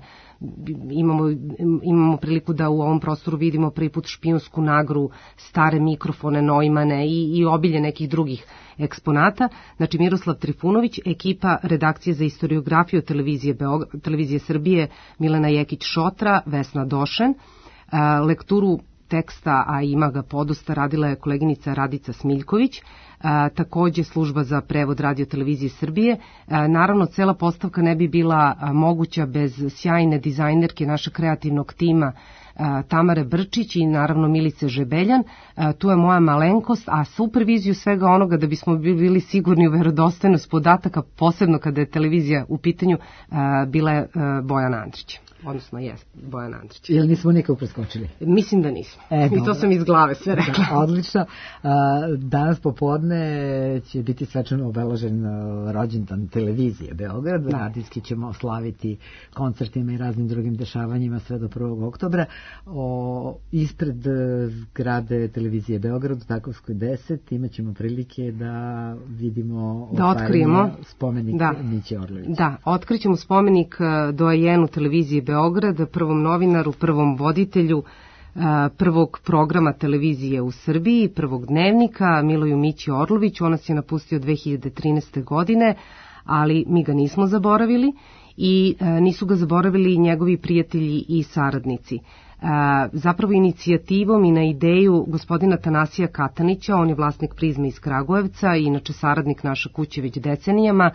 imamo priliku da u ovom prostoru vidimo prvi put špijunsku nagru, stare mikrofone, Neumane i obilje nekih drugih eksponata. Znači Miroslav Trifunović, ekipa redakcije za istoriografiju televizije Srbije Milena Jekić-Šotra, Vesna Došen, lekturu teksta, a ima ga podosta, radila je koleginica Radica Smiljković, takođe služba za prevod Radio televizije Srbije. Naravno, cela postavka ne bi bila moguća bez sjajne dizajnerke našeg kreativnog tima Tamare Brčić i naravno Milice Žebeljan. Tu je moja malenkost, a superviziju svega onoga da bismo bili sigurni u verodostojnost podataka, posebno kada je televizija u pitanju, bila je Bojana Andrić. Odnosno je Bojan Andrić. Jel nismo nikog preskočili? Mislim da nismo. I to sam iz glave sve rekla. Odlično. Danas popodne će biti svečano obeležen rođendan televizije Beograd. Radijski ćemo slaviti koncertima i raznim drugim dešavanjima sve do 1. oktobra. Ispred zgrade televizije Beograd u Takovskoj 10 imat ćemo prilike da vidimo, da otkrijemo spomenik Mići Orlović. Da, otkrićemo spomenik doajenu televizije Beograd, prvom novinaru, prvom voditelju prvog programa televizije u Srbiji, prvog dnevnika, Miloju Mići Orloviću. On nas je napustio 2013. godine, ali mi ga nismo zaboravili i nisu ga zaboravili njegovi prijatelji i saradnici. Zapravo inicijativom i na ideju gospodina Tanasija Katanića, on je vlasnik Prizme iz Kragujevca i inače saradnik naše kuće već decenijama,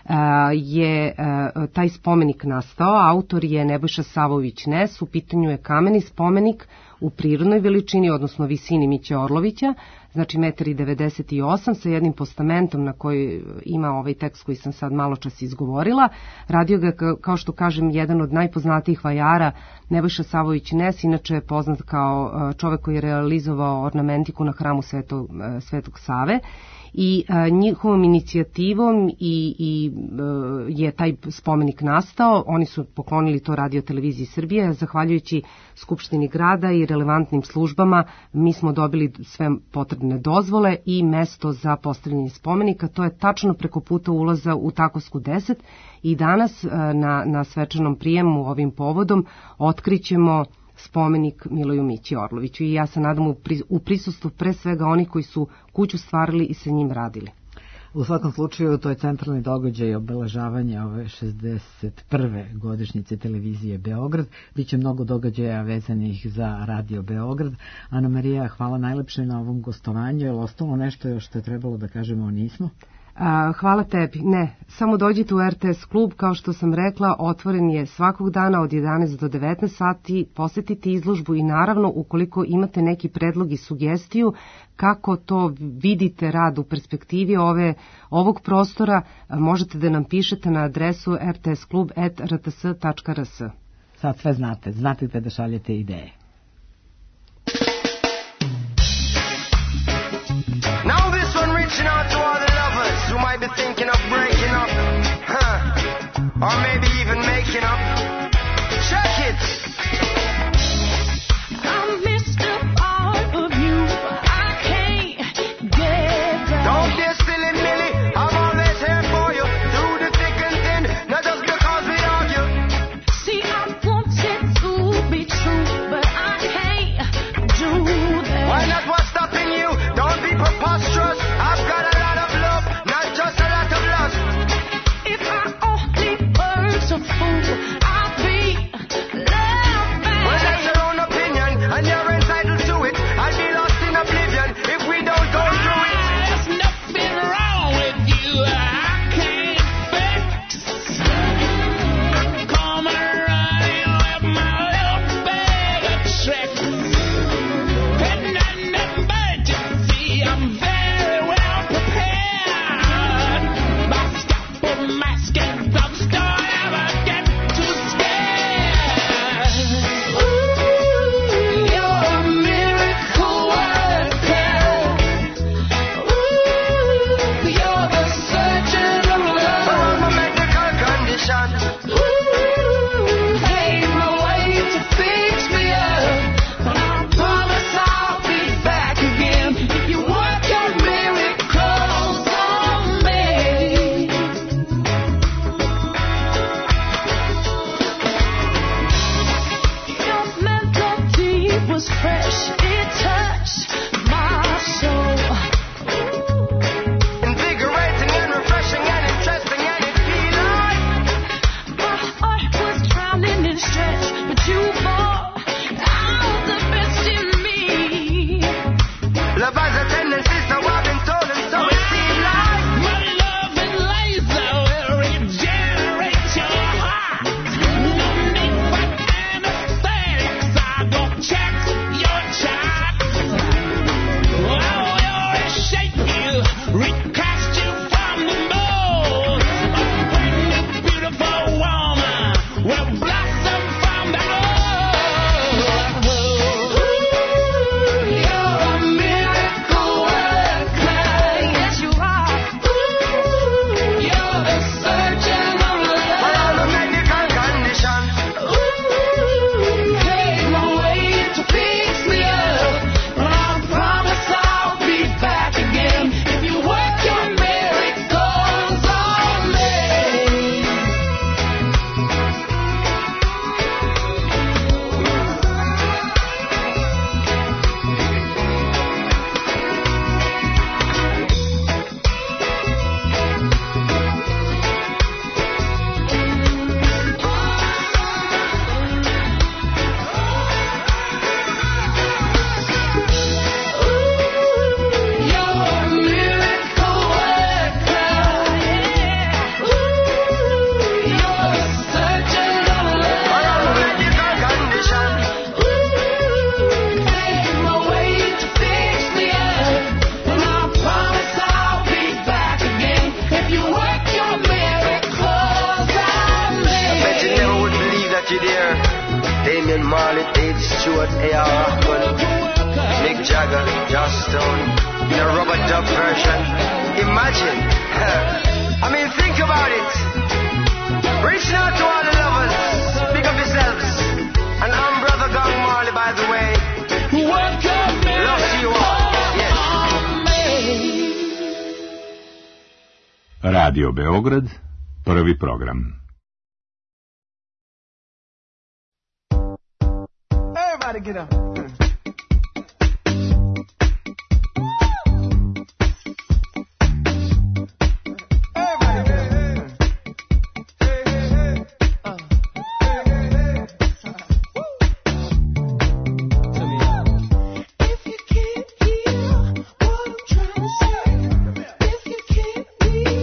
je taj spomenik nastao. Autor je Nebojša Savović-Nes, u pitanju je kameni spomenik u prirodnoj veličini, odnosno visini Miće Orlovića, znači 1,98 m sa jednim postamentom na koji ima ovaj tekst koji sam sad malo čas izgovorila. Radio ga, kao što kažem, jedan od najpoznatijih vajara, Nebojša Savović-Nes, inače je poznat kao čovek koji je realizovao ornamentiku na hramu Svetog Save. I njihovom inicijativom je taj spomenik nastao. Oni su poklonili to Radio televiziji Srbije. Zahvaljujući Skupštini grada i relevantnim službama mi smo dobili sve potrebne dozvole i mesto za postavljanje spomenika. To je tačno preko puta ulaza u Takovsku 10 i danas na svečanom prijemu ovim povodom otkrićemo spomenik Miloju Mići Orloviću i ja se nadam u prisustvu pre svega onih koji su kuću stvarali i sa njim radili. U svakom slučaju to je centralni događaj obeležavanja ove 61. godišnjice televizije Beograd. Biće mnogo događaja vezanih za Radio Beograd. Ana Marija, hvala najlepše na ovom gostovanju. Je li ostalo nešto još što je trebalo da kažemo, nismo? Hvala tebi. Ne, samo dođite u RTS klub, kao što sam rekla, otvoren je svakog dana od 11 do 19 sati, posetite izložbu i naravno ukoliko imate neki predlog i sugestiju kako to vidite rad u perspektivi ovog prostora, možete da nam pišete na adresu rtsklub@rts.rs. Sad sve znate da šaljete ideje. Now this one reaching out to all the lovers who might be thinking of breaking up, or maybe even making up. Check it. I missed a part of you, I can't get back. Don't be a silly Millie, I'm always here for you, through the thick and thin, not just because we argue. See, I want it to be true, but I can't do that. Why not? What's stopping you? Don't be preposterous. I've got a lot of love, not just a lot of lust. If I only were so fool, I'd be loved back. Well, that's your own opinion, and you're entitled to it. I'll be lost in oblivion if we don't go through it. There's nothing wrong with you, I can't fix. Come running with my little bag of tricks. And an emergency, I'm very well prepared. My scalpel mask and gloves don't ever get too scared. Ooh, you're a miracle worker. Ooh, you're the surgeon of love. For all my medical conditions. Ooh, pave my way to fix me up. And I promise I'll be back again if you work your miracles on me. Your melody was fresh, it touched my soul. Invigorating and refreshing and interesting and it feel like My heart was drowning in stress, but you brought out the best in me. love has a tendency, so I've been told, and so it seems like My love and laser will regenerate your heart. No need for anesthetics, I don't check your charts. I will reshape you, recast you from the mold. A brand new beautiful woman will blossom from the old. Ooh, you're a miracle worker, yes you are. Ooh, you're the surgeon of for all love. my medical conditions. Ooh, pave my way to fix me up. And I promise I'll be back again if you work your miracles on me. You're a miracle worker, yeah. Ooh, you're the surgeon of For all my love. medical conditions. Ooh, pave my way to fix me up, and I promise I'll be back again if you work your miracles on me. Bet you never would believe that you're there. Damian Marley, Dave Stewart, A.R. Rahman, Mick Jagger, Joss Stone, in a rubber dub version. Imagine. I mean, think about it. Reaching out to all the lovers. Pick up yourselves. And I'm Brother Gang Marley, by the way. Work your Love to you all. Yes. miracles on me. Radio Beograd, prvi program. Everybody get up. If you can't hear what I'm trying to say, if you can't read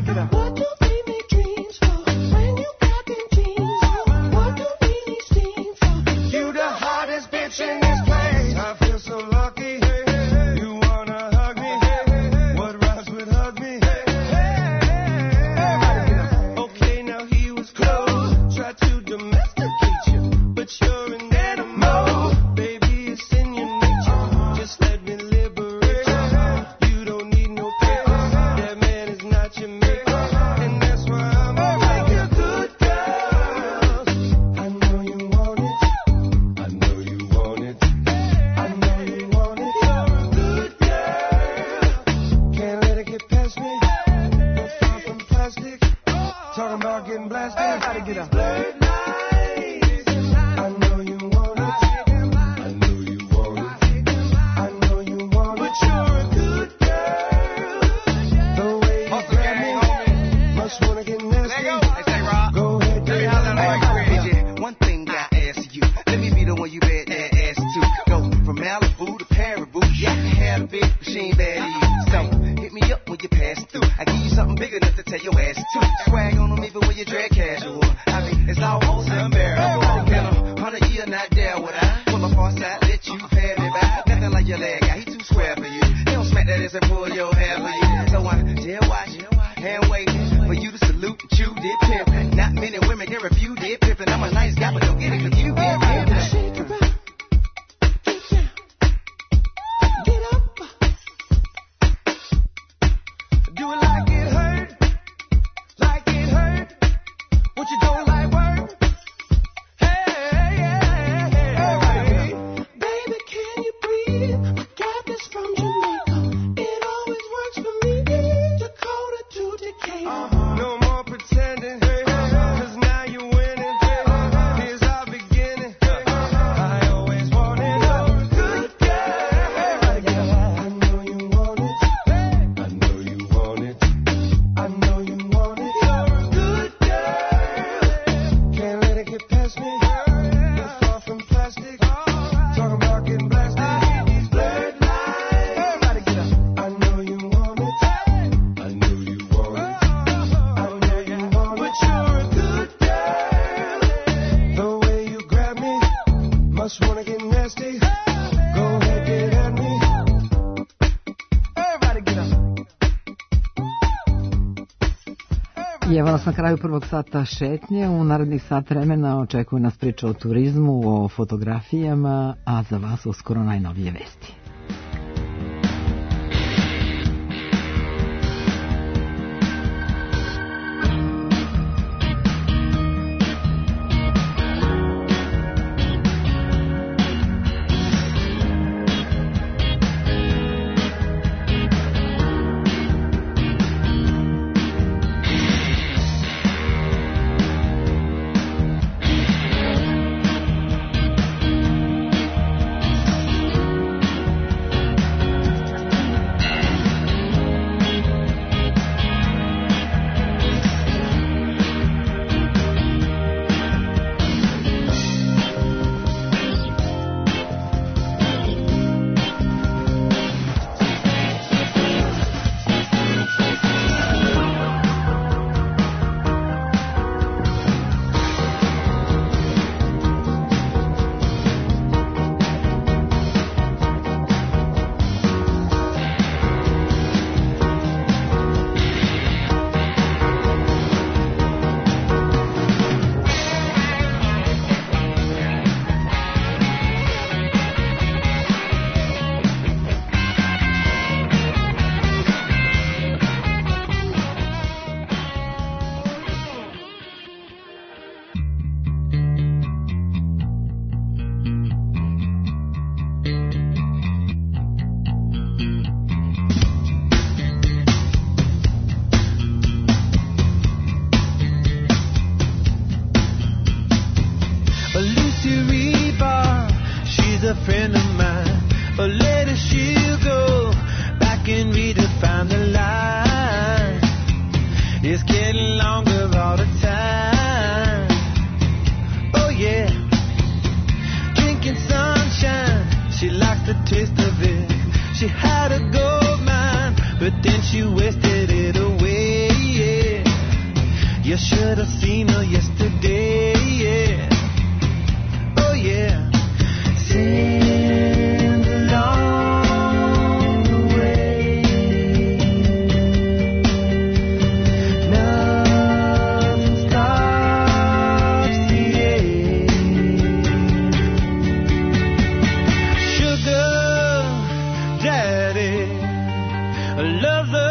I evo nas na kraju prvog sata šetnje. U narednih sat vremena očekuje nas priča o turizmu, o fotografijama, a za vas uskoro najnovije vesti. She had a gold mine, but then she wasted it away. Yeah. that I seen her yesterday. Yeah. Oh yeah. Send along the way. Nothing stops the ache. Sugar daddy loves her.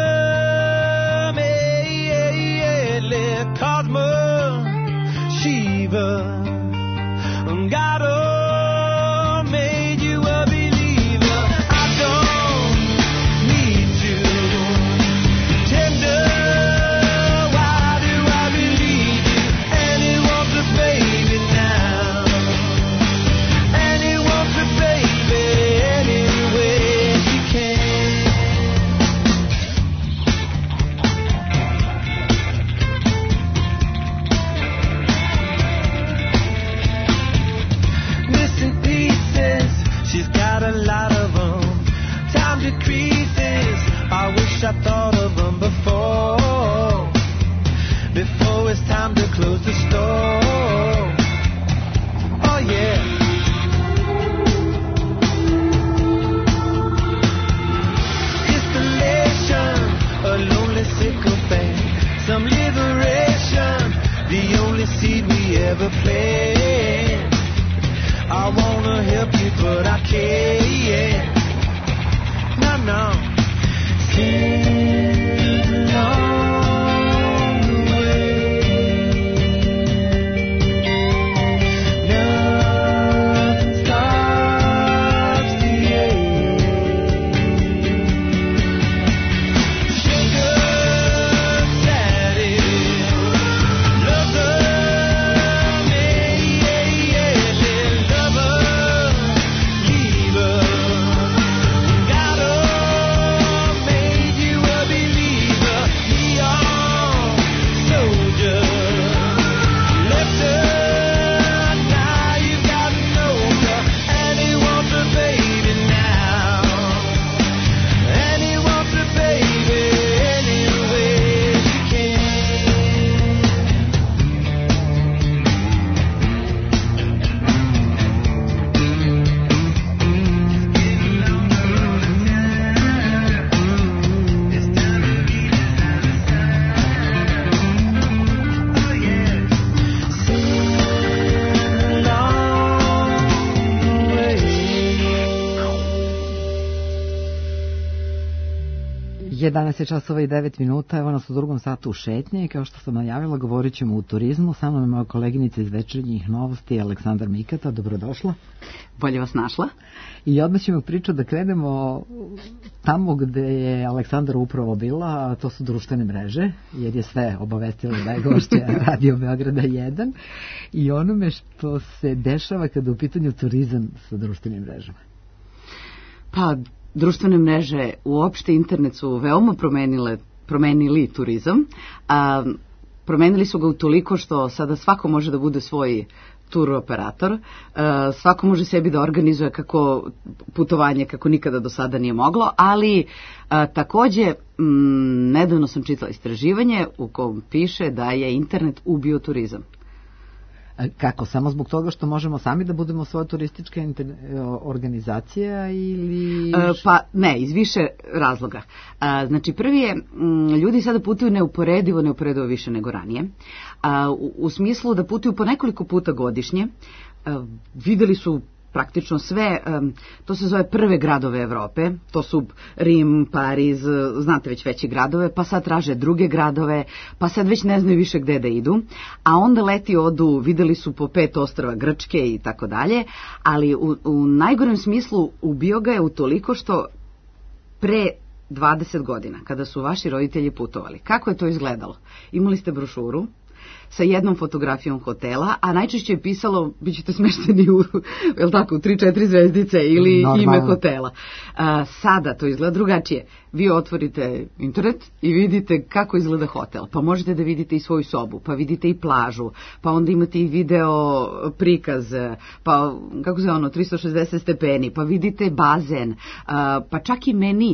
Cosmo, Shiva, God made you a believer. I don't need to tender. Why do I believe you? And he wants a baby now. And he wants a baby any way she can. She's got a lot of them. Time decreases. I wish I thought of them before it's time to close the store. Oh yeah. Distillation, a lonely sycophant. Some liberation, the only seed we ever played. I wanna help you, but I can't. No, no. Send along the way. Nothing stops the ache. Sugar daddy loves her. Danas je časova i 9 minuta, evo nas u drugom satu šetnje i kao što sam najavila govorit ćemo o turizmu. Sa mnom je moja koleginica iz Večernjih novosti Aleksandar Mikata, dobrodošla. Bolje vas našla. I odmah ćemo priču da krenemo tamo gde je Aleksandra upravo bila, a to su društvene mreže, jer je sve obavestilo da je gošća Radio Beograda 1 i onome što se dešava kada je u pitanju turizam sa društvenim mrežama. Pa, društvene mreže, uopšte internet su veoma promenili turizam. Promenili su ga utoliko što sada svako može da bude svoj tur operator, svako može sebi da organizuje kako putovanje kako nikada do sada nije moglo, ali takođe nedavno sam čitala istraživanje u kojem piše da je internet ubio turizam. Kako? Samo zbog toga što možemo sami da budemo svoja turistička organizacija ili... Pa ne, iz više razloga. Znači prvi je, ljudi sada putuju neuporedivo više nego ranije. U smislu da putuju po nekoliko puta godišnje. Videli su praktično sve, to se zove prve gradove Evrope, to su Rim, Pariz, znate već veće gradove, pa sad traže druge gradove, pa sad već ne znaju više gde da idu, a onda leti odu, videli su po 5 ostrva Grčke i tako dalje, ali u najgorem smislu ubio ga je utoliko što pre 20 godina, kada su vaši roditelji putovali, kako je to izgledalo? Imali ste brošuru sa jednom fotografijom hotela, a najčešće je pisalo, bit ćete smešteni u 3-4 zvezdice ili ime hotela. Sada to izgleda drugačije. Vi otvorite internet i vidite kako izgleda hotel, pa možete da vidite i svoju sobu, pa vidite i plažu, pa onda imate i video prikaz, pa kako se 360 stepeni, pa vidite bazen, pa čak i meni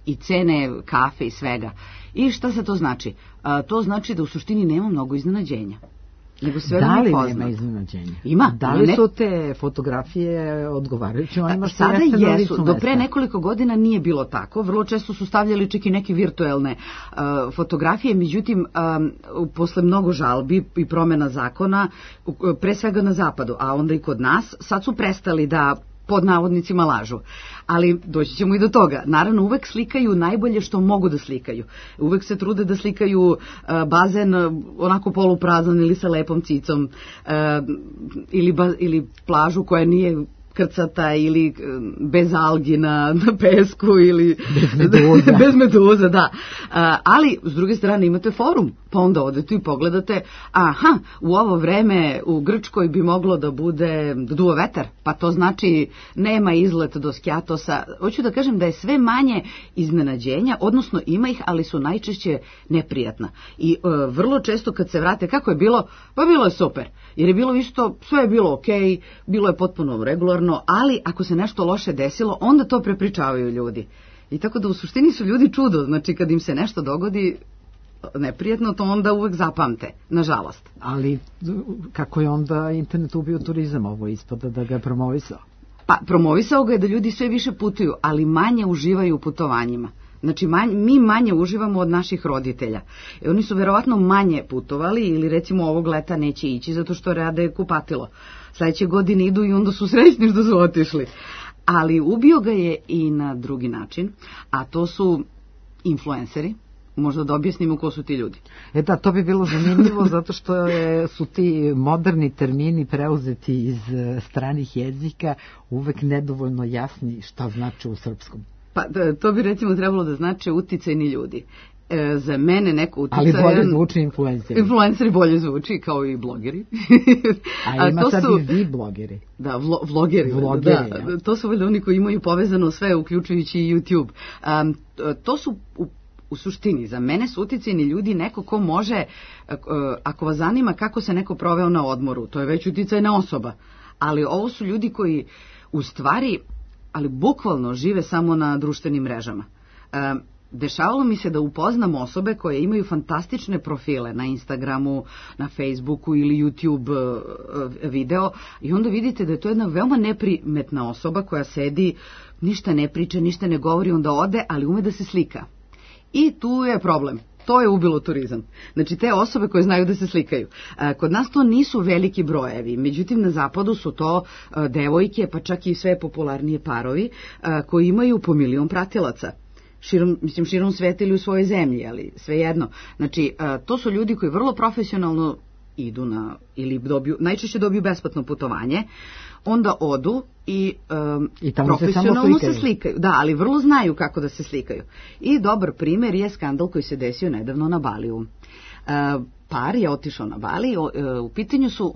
i cene kafe i svega. I šta se to znači? To znači da u suštini nema mnogo iznenađenja. Nego sve da li poznat. nema iznenađenja? Ima. Da li su te fotografije odgovarajuće onima što sada jeste na jesu. licu Do mesta? pre nekoliko godina nije bilo tako. Vrlo često su stavljali čak i neke virtuelne fotografije, međutim, posle mnogo žalbi i promjena zakona, pre svega na zapadu, a onda i kod nas, sad su prestali da pod navodnicima lažu. Ali doći ćemo i do toga. Naravno, uvek slikaju najbolje što mogu da slikaju. Uvek se trude da slikaju bazen onako poluprazan ili sa lepom cicom, ili plažu koja nije krcata ili bez algi na pesku ili bez meduza, da. Ali, s druge strane, imate forum, pa onda odete i pogledate, aha, u ovo vreme u Grčkoj bi moglo da bude, da duva vetar, pa to znači nema izlet do Skjatosa. Hoću da kažem da je sve manje iznenađenja, odnosno ima ih, ali su najčešće neprijatna. I vrlo često kad se vrate, kako je bilo? Pa bilo je super, jer je bilo isto, sve je bilo okej, bilo je potpuno regularno, ali ako se nešto loše desilo, onda to prepričavaju ljudi. I tako da u suštini su ljudi čudo, znači kad im se nešto dogodi neprijatno, to onda uvek zapamte, nažalost. Ali kako je onda internet ubio turizam, ovo ispada da ga je promovisao? Pa promovisao ga je da ljudi sve više putuju, ali manje uživaju u putovanjima. Znači, mi manje uživamo od naših roditelja. Oni su verovatno manje putovali ili recimo ovog leta neće ići zato što rade kupatilo. Sljedeće godine idu i onda su srećni što su otišli. Ali ubio ga je i na drugi način, a to su influenceri. Možda da objasnimo ko su ti ljudi. Da, to bi bilo zanimljivo zato što su ti moderni termini preuzeti iz stranih jezika uvek nedovoljno jasni šta znači u srpskom. Pa to bi recimo trebalo da znači uticajni ljudi. Za mene neko uticajan... Ali bolje zvuči influenceri. Influenceri bolje zvuči, kao i blogeri. A ima sad i vi blogeri. Da, vlogeri. Da, to su valjda oni koji imaju povezano sve, uključujući i YouTube. To su u suštini, za mene su uticajni ljudi neko ko može, ako vas zanima kako se neko proveo na odmoru, to je već uticajna osoba. Ali ovo su ljudi koji u stvari, ali bukvalno žive samo na društvenim mrežama. Dešavalo mi se da upoznam osobe koje imaju fantastične profile na Instagramu, na Facebooku ili YouTube video i onda vidite da je to jedna veoma neprimetna osoba koja sedi, ništa ne priča, ništa ne govori, onda ode, ali ume da se slika. I tu je problem. To je ubilo turizam. Znači te osobe koje znaju da se slikaju. Kod nas to nisu veliki brojevi, međutim na zapadu su to devojke, pa čak i sve popularnije parovi koji imaju po 1 milion pratilaca. Širom sveta ili u svojoj zemlji, ali svejedno. Znači, to su ljudi koji vrlo profesionalno idu na, ili najčešće dobiju besplatno putovanje, onda odu i profesionalno se slikaju. Da, ali vrlo znaju kako da se slikaju. I dobar primjer je skandal koji se desio nedavno na Baliju. Par je otišao na Bali, u pitanju su,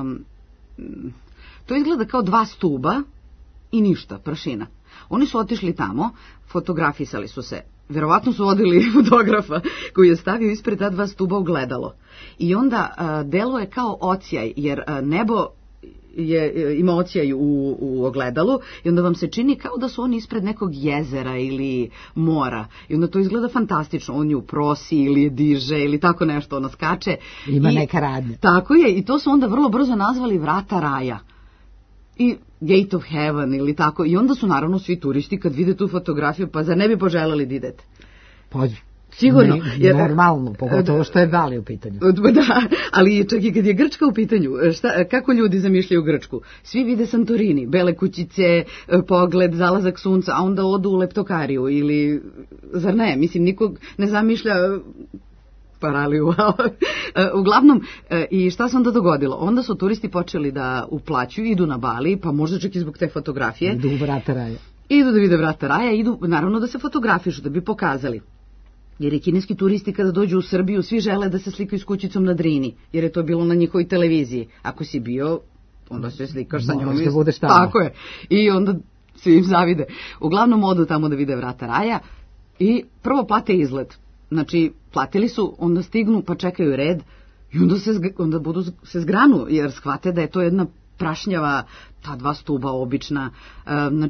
to izgleda kao 2 stuba i ništa, prašina. Oni su otišli tamo, fotografisali su se, verovatno su vodili fotografa koji je stavio ispred ta 2 stuba ogledalo. I onda delo je kao ocijaj, jer nebo ima ocijaj u ogledalu i onda vam se čini kao da su oni ispred nekog jezera ili mora. I onda to izgleda fantastično, on ju prosi ili je diže ili tako nešto, ona skače. Ima neka radnja. Tako je, i to su onda vrlo brzo nazvali vrata raja. I Gate of Heaven ili tako. I onda su naravno svi turisti kad vide tu fotografiju, pa zar ne bi poželeli da idete? Pa sigurno. Normalno, pogotovo što je Bali u pitanju. Da, ali čak i kad je Grčka u pitanju, kako ljudi zamišljaju Grčku? Svi vide Santorini, bele kućice, pogled, zalazak sunca, a onda odu u Leptokariju ili, zar ne? Mislim, nikog ne zamišlja Paraliju. Uglavnom, i šta se onda dogodilo? Onda su turisti počeli da uplaćuju, idu na Bali, pa možda čak i zbog te fotografije. Idu u vrata raja. Idu da vide vrata raja, idu naravno da se fotografišu, da bi pokazali. Jer i kineski turisti kada dođu u Srbiju, svi žele da se slikaju s kućicom na Drini, jer je to bilo na njihovoj televiziji. Ako si bio, onda se slikaš sa njom. Tako je. I onda svi im zavide. Uglavnom odu tamo da vide vrata raja i prvo plate izlet. Znači, platili su, onda stignu, pa čekaju red i onda budu se zgranu, jer shvate da je to jedna prašnjava, ta 2 stuba obična. Znači,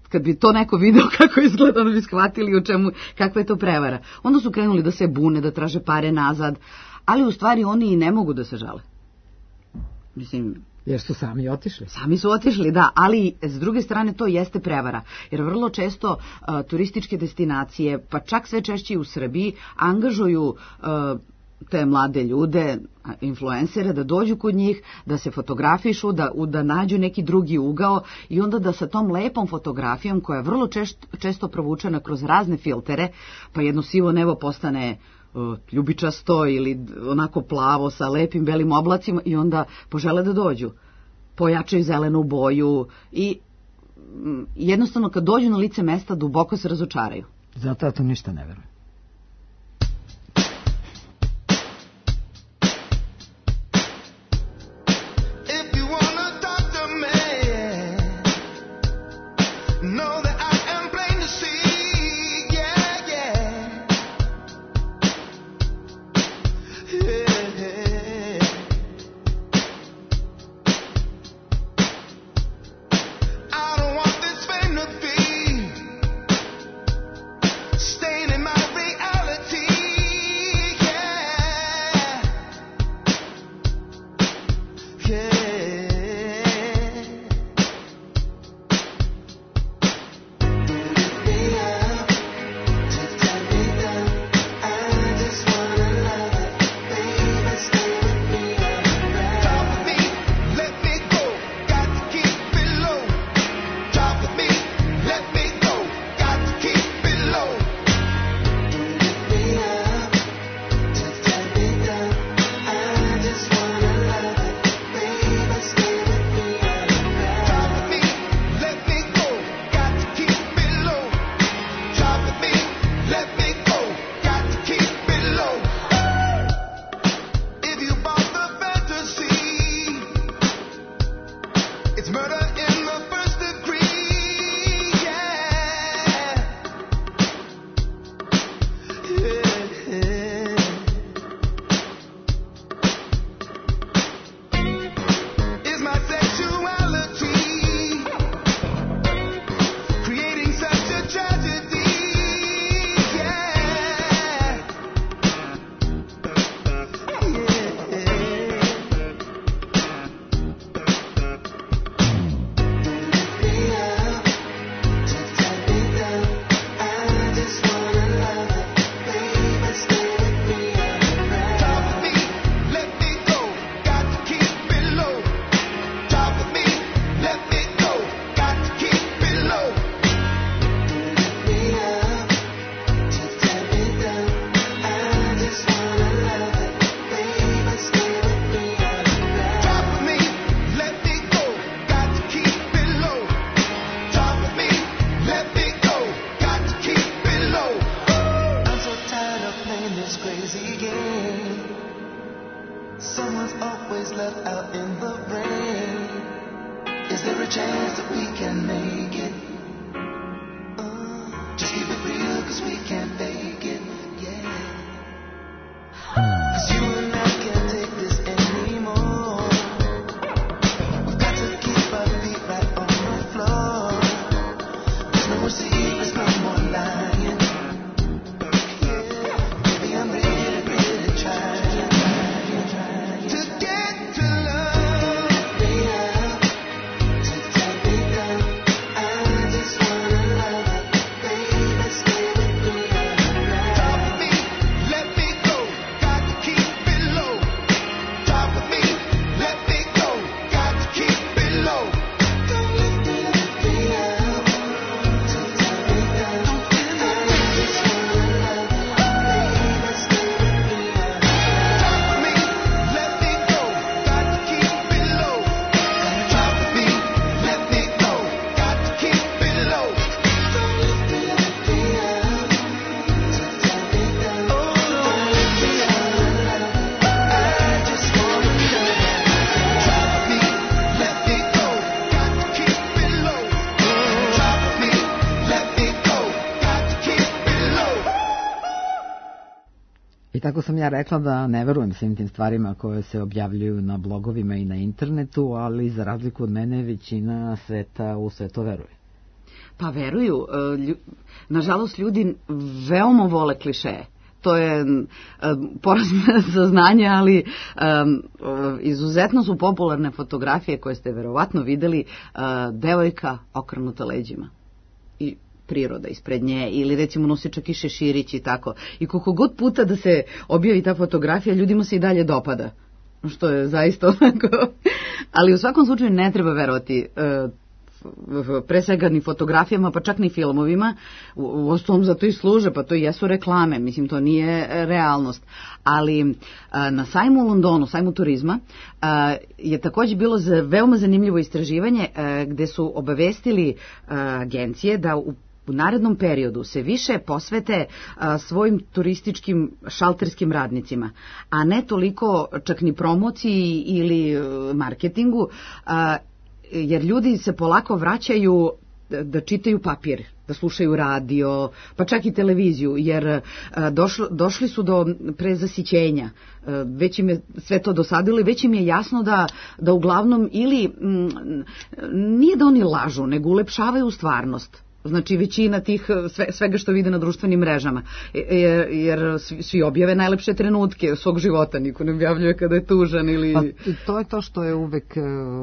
kad bi to neko video kako izgleda, onda bi shvatili kakva je to prevara. Onda su krenuli da se bune, da traže pare nazad, ali u stvari oni i ne mogu da se žale. Mislim, jer su sami otišli. Sami su otišli, da, ali s druge strane to jeste prevara, jer vrlo često turističke destinacije, pa čak sve češće u Srbiji, angažuju te mlade ljude, influencere, da dođu kod njih, da se fotografišu, da nađu neki drugi ugao i onda da sa tom lepom fotografijom, koja je vrlo često provučena kroz razne filtere, pa jedno sivo nebo postane ljubičasto ili onako plavo sa lepim belim oblacima i onda požele da dođu. Pojačaju zelenu boju i jednostavno kad dođu na lice mesta duboko se razočaraju. Zato ja to ništa ne verujem. Tako sam ja rekla da ne verujem svim tim stvarima koje se objavljuju na blogovima i na internetu, ali za razliku od mene većina sveta u sve to veruje. Pa veruju. Nažalost, ljudi veoma vole klišeje. To je porazno saznanje, ali izuzetno su popularne fotografije koje ste verovatno videli, devojka okrenuta leđima i priroda ispred nje, ili recimo nosi čak i šeširić i tako. I koliko god puta da se objavi ta fotografija, ljudima se i dalje dopada, što je zaista onako. Ali u svakom slučaju ne treba verovati pre svega ni fotografijama, pa čak ni filmovima, u osnovom zato i služe, pa to i jesu reklame, mislim, to nije realnost. Ali na sajmu u Londonu, sajmu turizma, je također bilo veoma zanimljivo istraživanje gde su obavestili agencije da u narednom periodu se više posvete svojim turističkim šalterskim radnicima, a ne toliko čak ni promociji ili marketingu, jer ljudi se polako vraćaju da čitaju papir, da slušaju radio, pa čak i televiziju, jer došli su do prezasićenja, već im je sve to dosadilo i već im je jasno da uglavnom ili nije da oni lažu, nego ulepšavaju stvarnost. Znači većina tih svega što vide na društvenim mrežama, jer svi objave najlepše trenutke svog života, niko ne objavljuje kada je tužan ili... Pa, to je to što je uvek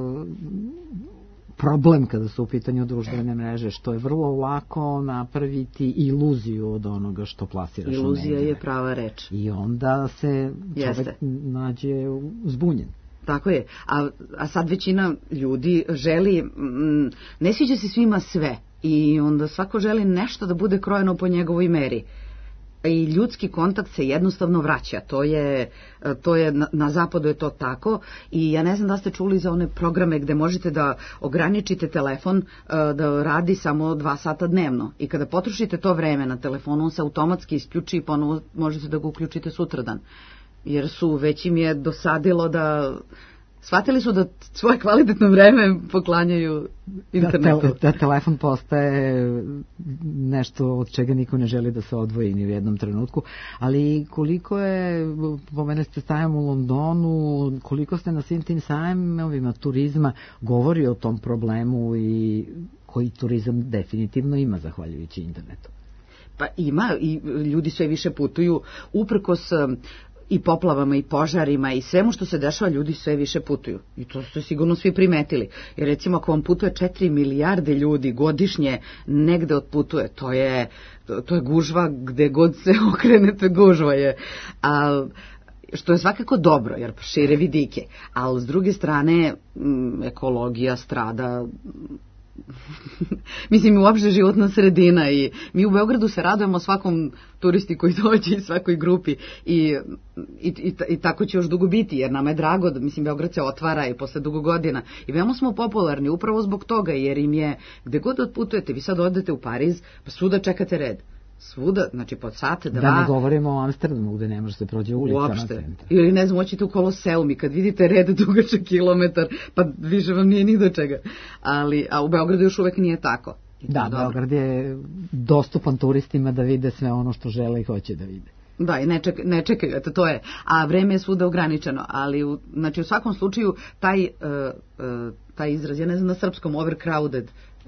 problem kada su u pitanju društvene mreže, što je vrlo lako napraviti iluziju od onoga što plasiraš u medijima. Iluzija je prava reč. I onda se čovjek nađe zbunjen. Tako je, a sad većina ljudi želi, ne sviđa se svima sve, i onda svako želi nešto da bude krojeno po njegovoj meri. I ljudski kontakt se jednostavno vraća. To je na zapadu je to tako, i ja ne znam da ste čuli za one programe gde možete da ograničite telefon da radi samo 2 sata dnevno. I kada potrošite to vreme na telefonu, on se automatski isključi i ponovo možete da ga uključite sutradan. Jer već im je dosadilo da... Shvatili su da svoje kvalitetno vreme poklanjaju internetu. Da telefon postaje nešto od čega niko ne želi da se odvoji ni u jednom trenutku. Ali koliko je, pomenuli ste sajam u Londonu, koliko ste na svim tim sajmovima turizma govori o tom problemu i koji turizam definitivno ima zahvaljujući internetu? Pa ima, i ljudi sve više putuju, uprkos i poplavama i požarima i svemu što se dešava, ljudi sve više putuju. I to ste sigurno svi primetili. Jer recimo ako vam putuje 4 milijarde ljudi godišnje negde otputuje, to je gužva gde god se okrenete, gužva je. Što je svakako dobro, jer šire vidike. Ali s druge strane ekologija strada, mislim, uopšte životna sredina, i mi u Beogradu se radujemo svakom turisti koji dođe i svakoj grupi i tako će još dugo biti, jer nama je drago da, mislim, Beograd se otvara i posle dugo godina i veoma smo popularni upravo zbog toga, jer im je, gde god odputujete, vi sad odete u Pariz, pa svuda čekate red. Svuda, znači pod sate, 2. Da ne govorimo o Amsterdamu gde ne može se prođe ulicama centra. Ili ne znam, hoćete u Koloseum i kad vidite red dugačak kilometar, pa više vam nije ni do čega. A u Beogradu još uvek nije tako. Da, Beograd je dostupan turistima da vide sve ono što žele i hoće da vide. Da, i ne čekaju, to je. A vreme je svuda ograničeno, ali znači u svakom slučaju taj izraz, ja ne znam na srpskom, overcrowded,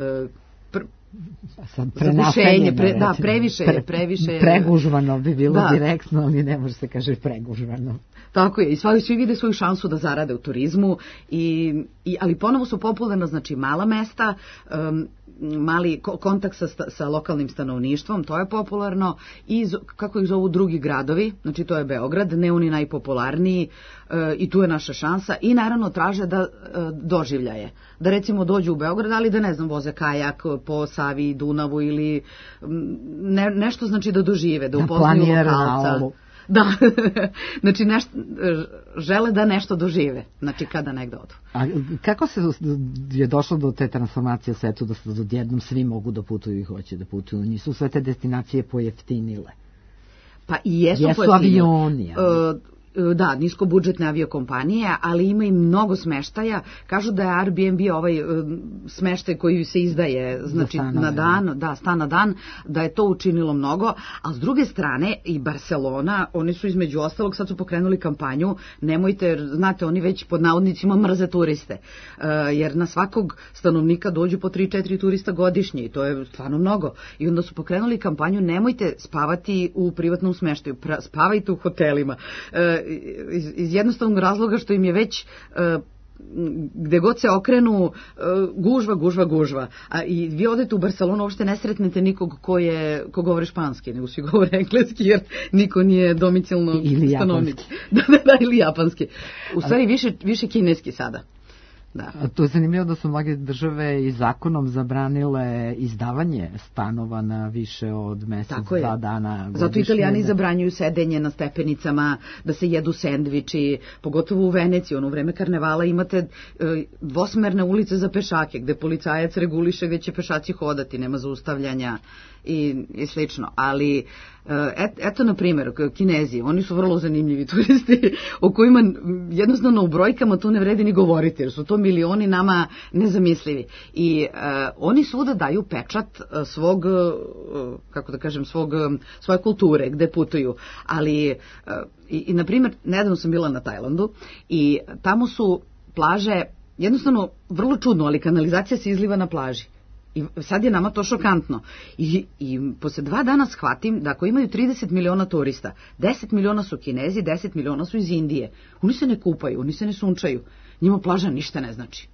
previše je. Pregužvano bi bilo direktno, ali ne može se kaže pregužvano. Tako je, i svi vide svoju šansu da zarade u turizmu, ali ponovo su popularna, znači mala mesta, mali kontakt sa lokalnim stanovništvom, to je popularno, i kako ih zovu drugi gradovi, znači to je Beograd, ne oni najpopularniji, i tu je naša šansa, i naravno traže da doživljaje, da recimo dođu u Beograd, ali da ne znam, voze kajak po Savi i Dunavu ili nešto, znači da dožive, da upoznaju lokalca. Da, znači žele da nešto dožive, znači kada negde odu. A kako se je došlo do te transformacije u svetu da se odjednom svi mogu da putuju i hoće da putuju? Nisu sve te destinacije pojeftinile? Pa i jesu avioni. Da, niskobudžetne aviokompanije, ali ima i mnogo smeštaja. Kažu da je Airbnb ovaj smeštaj koji se izdaje, znači na dan, da, stan na dan, da je to učinilo mnogo, a s druge strane i Barcelona, oni su između ostalog, sad su pokrenuli kampanju, nemojte, jer znate, oni već pod navodnicima mrze turiste, jer na svakog stanovnika dođu po 3-4 turista godišnje i to je stvarno mnogo. I onda su pokrenuli kampanju, nemojte spavati u privatnom smeštaju, spavajte u hotelima. Iz jednostavnog razloga što im je već gde god se okrenu gužva. I vi odete u Barcelonu, uopšte ne sretnete nikog ko govori španski, nego svi govore engleski, jer niko nije domicilno stanovnik. Da, ili japanski. U stvari više kineski sada. Da. To je zanimljivo da su mnoge države i zakonom zabranile izdavanje stanova na više od mesec, 2 dana godišnje. Zato Italijani zabranjuju sedenje na stepenicama, da se jedu sendviči, pogotovo u Veneciji. U vreme karnevala imate dvosmerne ulice za pešake, gde policajac reguliše gde će pešaci hodati, nema zaustavljanja i slično. Ali eto, na primjer, Kinezi, oni su vrlo zanimljivi turisti o kojima jednostavno u brojkama tu ne vredi ni govoriti, jer su to milioni nama nezamislivi. I oni svuda daju pečat svog, kako da kažem, svoje kulture gde putuju. Ali, i na primjer, nedavno sam bila na Tajlandu i tamo su plaže jednostavno vrlo čudno, ali kanalizacija se izliva na plaži. I sad je nama to šokantno. I posle 2 dana shvatim da ako imaju 30 miliona turista, 10 miliona su Kinezi, 10 miliona su iz Indije. Oni se ne kupaju, oni se ne sunčaju. Njima plaža ništa ne znači.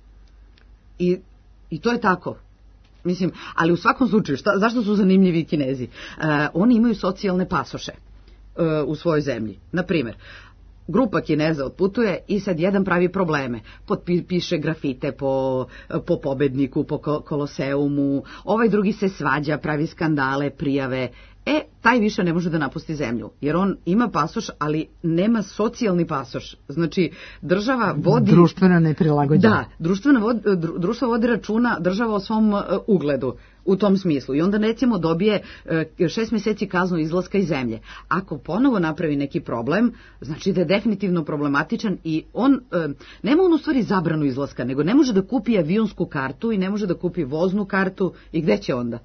I to je tako. Mislim, ali u svakom slučaju, zašto su zanimljivi Kinezi? Oni imaju socijalne pasoše u svojoj zemlji. Na primjer, grupa Kineza otputuje i sad jedan pravi probleme. Piše grafite po Pobedniku, po Koloseumu, ovaj drugi se svađa, pravi skandale, prijave. Taj više ne može da napusti zemlju, jer on ima pasoš, ali nema socijalni pasoš. Znači, država vodi... Društvena neprilagođena. Da, društvo vodi računa država o svom ugledu u tom smislu. I onda recimo dobije 6 mjeseci kaznu izlaska iz zemlje. Ako ponovo napravi neki problem, znači da je definitivno problematičan i on, nema on u stvari zabranu izlaska, nego ne može da kupi avionsku kartu i ne može da kupi voznu kartu i gde će onda?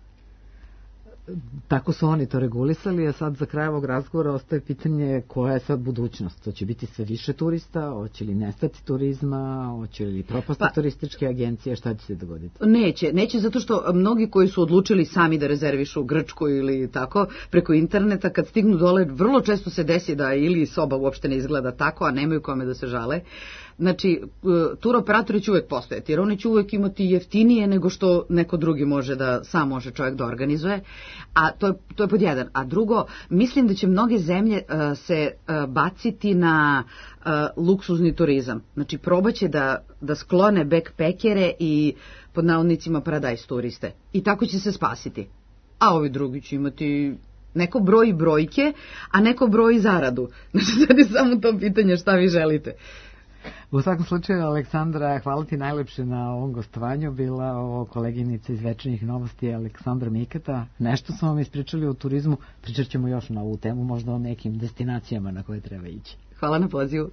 Tako su oni to regulisali, a sad za kraj ovog razgovora ostaje pitanje koja je sad budućnost. Hoće biti sve više turista, hoće li nestati turizma, hoće li propasti turističke agencije, šta će se dogoditi? Neće zato što mnogi koji su odlučili sami da rezervišu Grčku ili tako, preko interneta, kad stignu dole, vrlo često se desi da ili soba uopšte ne izgleda tako, a nemaju kome da se žale. Znači, turoperatori će uvek postojati, jer oni će uvek imati jeftinije nego što neko drugi sam može čovjek da organizuje, a to je pod jedan. A drugo, mislim da će mnoge zemlje se baciti na luksuzni turizam. Znači, probaće da sklone backpackere i pod navodnicima paradajz turiste. I tako će se spasiti. A ovi drugi će imati... Neko broji brojke, a neko broji zaradu. Znači, sad je samo to pitanje šta vi želite. U svakom slučaju, Aleksandra, hvala ti najlepše na ovom gostovanju. Bila ovo koleginica iz Večernjih novosti, Aleksandra Miketa. Nešto smo vam ispričali o turizmu, pričat ćemo još na ovu temu, možda o nekim destinacijama na koje treba ići. Hvala na pozivu.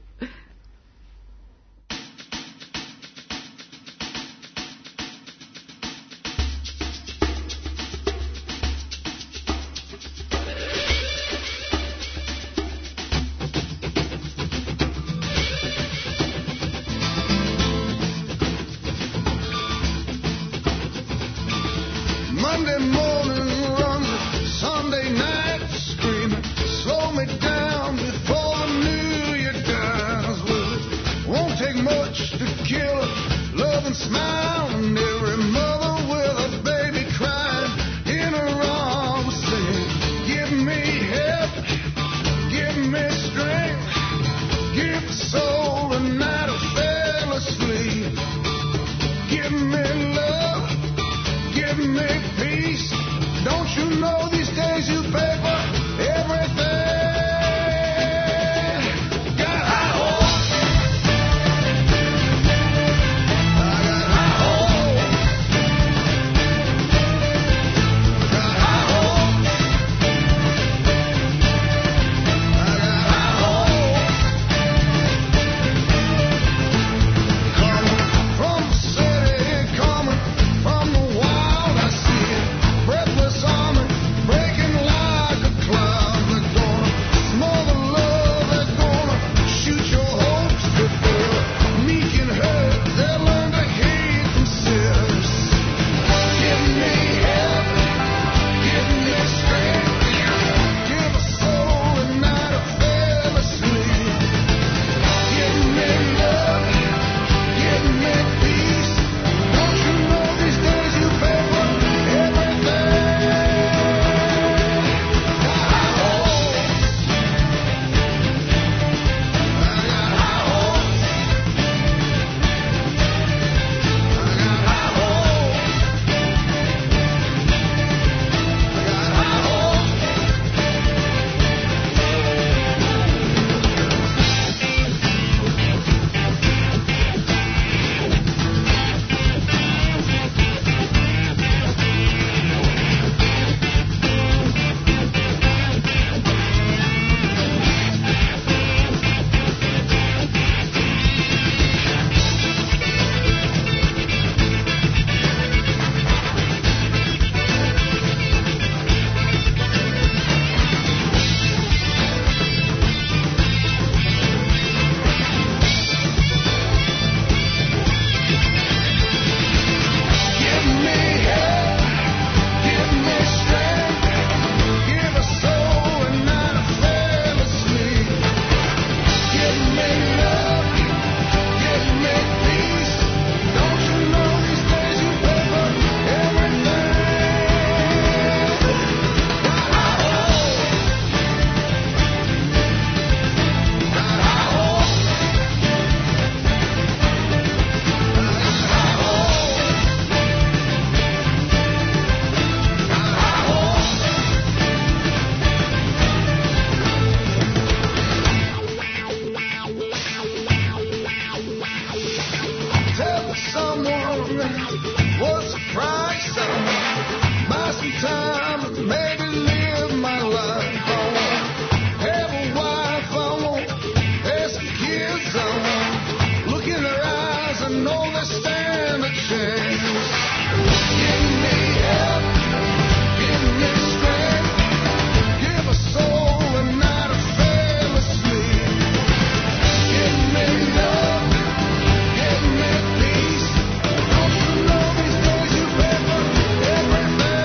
someone was a price buy some time, maybe live my life. I won't have a wife, I won't have some kids, I won't look in their eyes, I know they stand a chance. Give me help, give me strength, give a soul and not a fail asleep. Give me love, give me peace. Don't you know these days you pay for everything?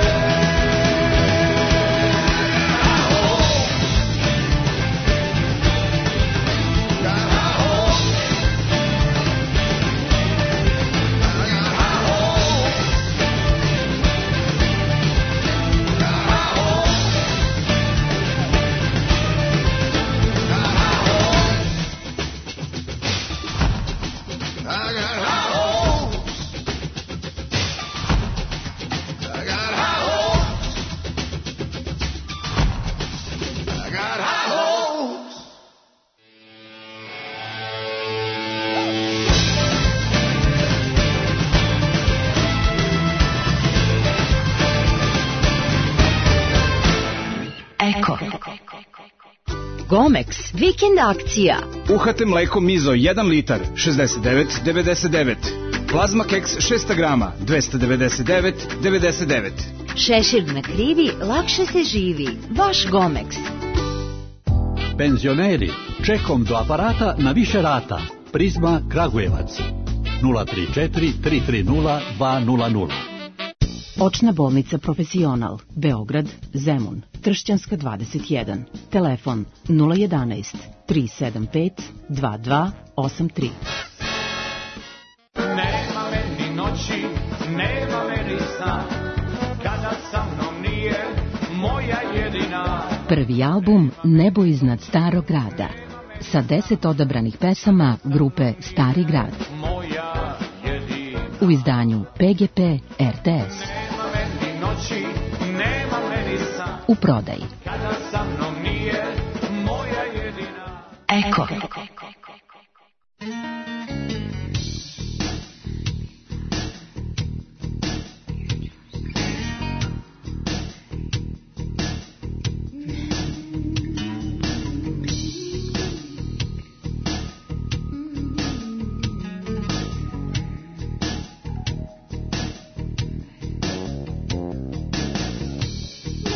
Eko. Gomex, vikend akcija. UHT mleko Mizo 1 litar 69,99. Plazma keks 600 grama 299,99. Šešir na krivi, lakše se živi. Vaš Gomex. Penzioneri, čekom do aparata na više rata. Prizma Kragujevac 034 330 200. Očna bolnica Profesional, Beograd, Zemun, Tršćanska 21, telefon 011 375 2283. Nema meni noći, nema meni sna, kada sa mnom nije moja jedina. Prvi album Nebo iznad starog grada sa 10 odabranih pesama grupe Stari grad. Moja jedina. U izdanju PGP RTS. Nema meni noći, nema meni sna, U prodaji. kada sa mnom nije moja jedina. Eko.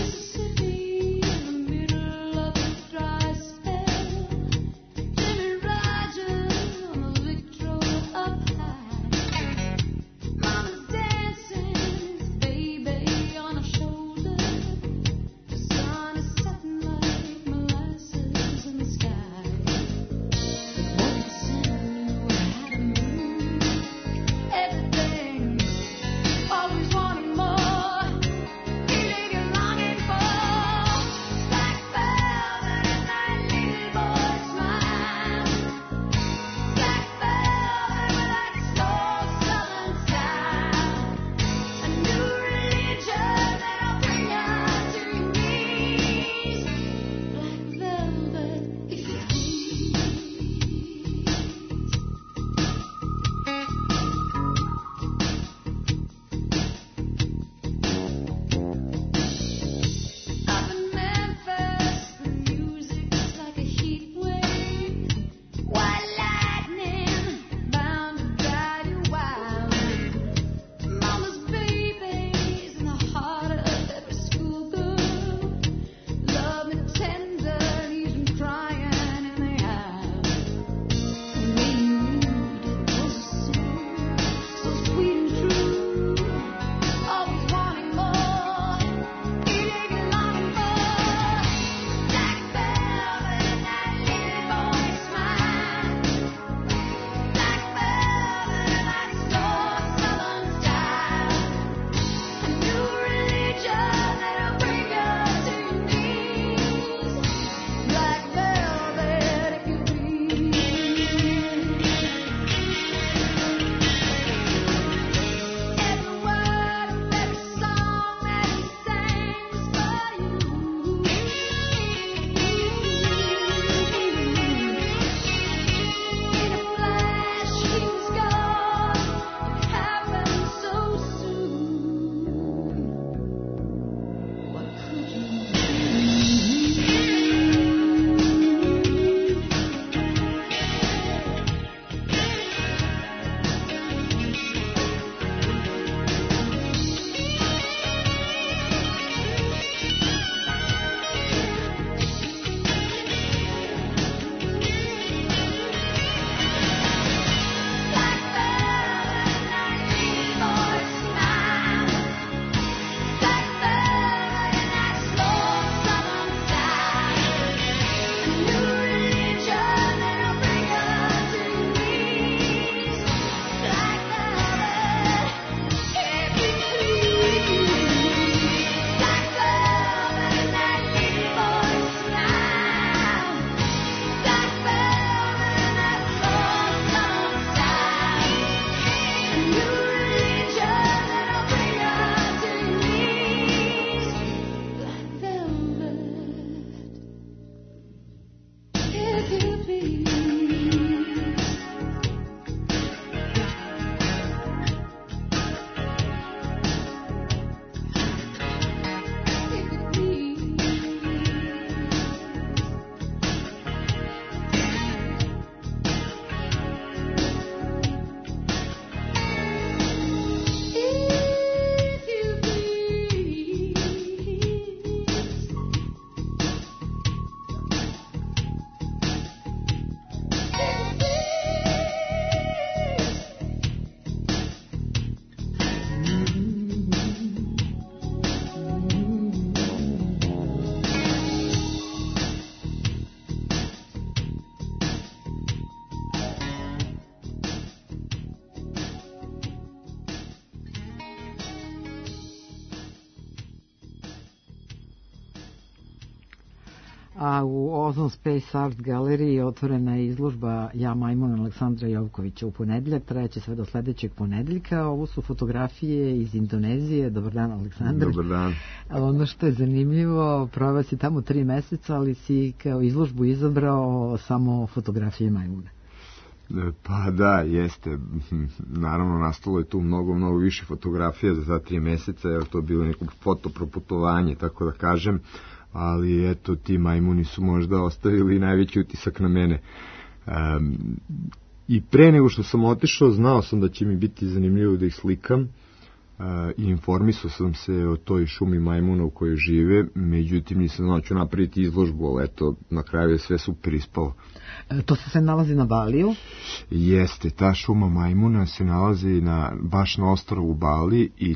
Mississippi in the middle of a dry spell. Jimmy a u Ozon Space Art Gallery otvorena je izložba Ja majmun Aleksandra Jovkovića u ponedeljak, trajeće sve do sledećeg ponedeljka. Ovo su fotografije iz Indonezije. Dobar dan, Aleksandar. Dobar dan. Ono što je zanimljivo, proveo si tamo 3 meseca, ali si kao izložbu izabrao samo fotografije majmuna. Pa da, jeste. Naravno, nastalo je tu mnogo više fotografija za 3 meseca, jer to je bilo neko fotoproputovanje, tako da kažem, ali eto, ti majmuni su možda ostavili najveći utisak na mene. I pre nego što sam otišao, znao sam da će mi biti zanimljivo da ih slikam, i informisao sam se o toj šumi majmuna u kojoj žive, međutim nisam znao ću napraviti izložbu, ali eto, na kraju je sve super ispalo. To se nalazi na Baliju? Jeste, ta šuma majmuna se nalazi baš na ostrvu Bali i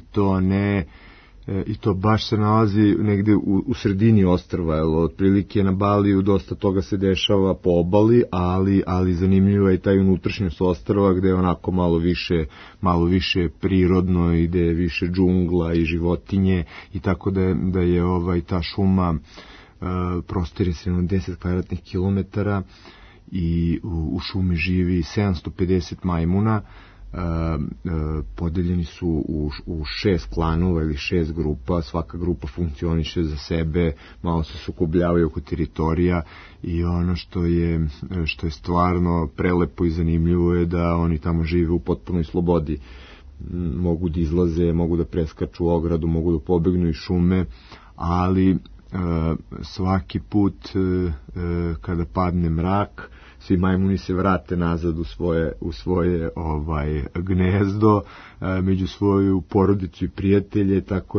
to baš se nalazi negde u sredini ostrva, jer otprilike na Baliju dosta toga se dešava po obali, ali zanimljivo je taj unutrašnjost ostrva gde je onako malo više prirodno i gde je više džungla i životinje, i tako da je ta šuma prostire se na 10 kvadratnih kilometara i u šumi živi 750 majmuna. Podeljeni su u 6 klanova ili 6 grupa, svaka grupa funkcioniše za sebe, malo se sukobljavaju oko teritorija, i ono što je stvarno prelepo i zanimljivo je da oni tamo žive u potpunoj slobodi. Mogu da izlaze, mogu da preskaču ogradu, mogu da pobegnu iz šume, ali svaki put kada padne mrak, svi majmuni se vrate nazad u svoje gnezdo, među svoju porodicu i prijatelje, tako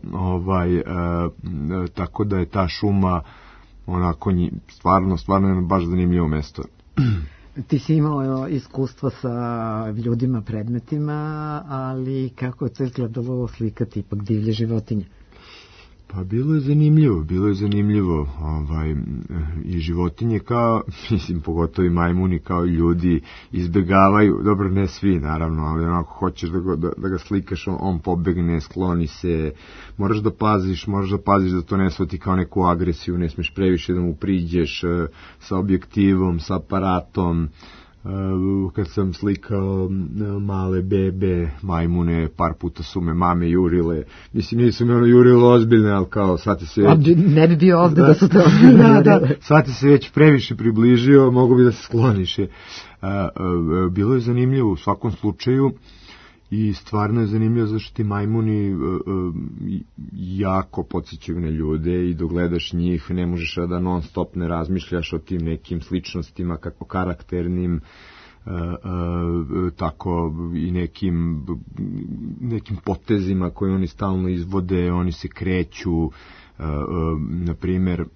da je ta šuma onako stvarno je baš zanimljivo mesto. Ti si imao iskustva sa ljudima, predmetima, ali kako je to izgledalo slikati ipak divlje životinje? Pa bilo je zanimljivo i životinje, kao, mislim, pogotovo i majmuni kao i ljudi izbegavaju, dobro, ne svi naravno, ali onako hoćeš da ga slikaš, on pobegne, skloni se, moraš da paziš da to ne shvati kao neku agresiju, ne smeš previše da mu priđeš sa objektivom, sa aparatom. Kad sam slikao male bebe majmune, par puta su me mame jurile, mislim nisu me jurile ozbiljne, ali kao sad ti se već... Ne bi bio ovde da su te ozbiljne jurile. Sad ti se već previše približio, mogu bi da se skloniš. Bilo je zanimljivo u svakom slučaju, i stvarno je zanimljivo zašto ti majmuni jako podsjećaju na ljude, i dok gledaš njih ne možeš da non stop ne razmišljaš o tim nekim sličnostima, kako karakternim, tako i nekim potezima koje oni stalno izvode, oni se kreću, na primjer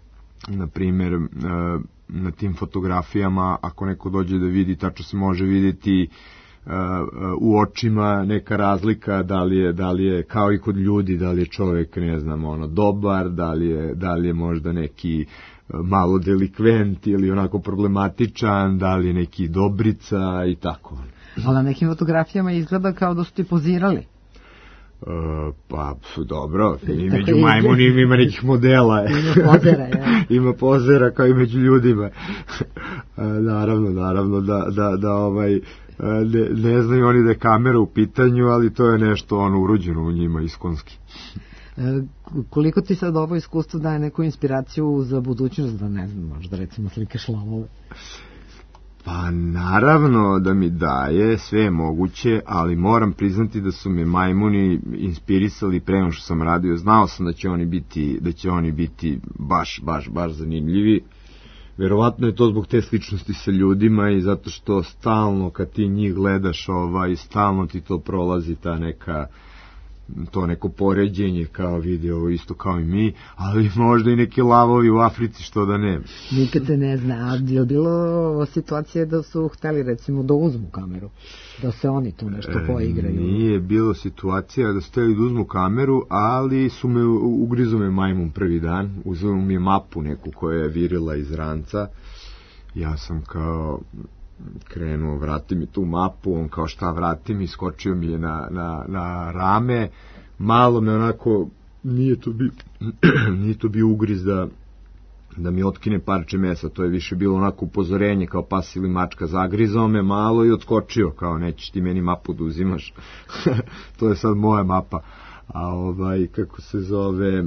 na tim fotografijama, ako neko dođe da vidi, tačno se može vidjeti u očima neka razlika, da li je kao i kod ljudi, da li je čovjek, ne znam, dobar, da li je možda neki malo delikvent ili onako problematičan, da li je neki dobrica i tako. Ali na nekim fotografijama izgleda kao da su ti pozirali. Pa, dobro, i među majmunima ima nekih modela. Ima pozera, ja. Ima pozera kao i među ljudima. Naravno da ne znaju oni da je kamera u pitanju, ali to je nešto urođeno u njima iskonski. Koliko ti sad ovo iskustvo daje neku inspiraciju za budućnost, da ne znam, možda recimo slikaš lavove? Pa naravno da mi daje, sve je moguće, ali moram priznati da su me majmuni inspirisali pre nego što sam radio. Znao sam da će oni biti baš zanimljivi. Verovatno je to zbog te sličnosti sa ljudima i zato što stalno kad ti njih gledaš, stalno ti to prolazi to neko poređenje, kao vidi ovo isto kao i mi, ali možda i neki lavovi u Africi, što da ne. Nikad te ne zna, a je bilo situacije da su hteli recimo da uzmu kameru, da se oni tu nešto poigraju? Nije bilo situacija da su hteli da uzmu kameru, ali ugrizo me majmun prvi dan, uzeo mi je mapu neku koja je virila iz ranca, ja sam kao krenuo, vrati mi tu mapu, on kao šta vrati mi, skočio mi je na rame, malo me onako, nije to bio ugriz da mi otkine parče mesa, to je više bilo onako upozorenje kao pas ili mačka, zagrizao me malo i odskočio, kao nećeš ti meni mapu da uzimaš. To je sad moja mapa. A kako se zove,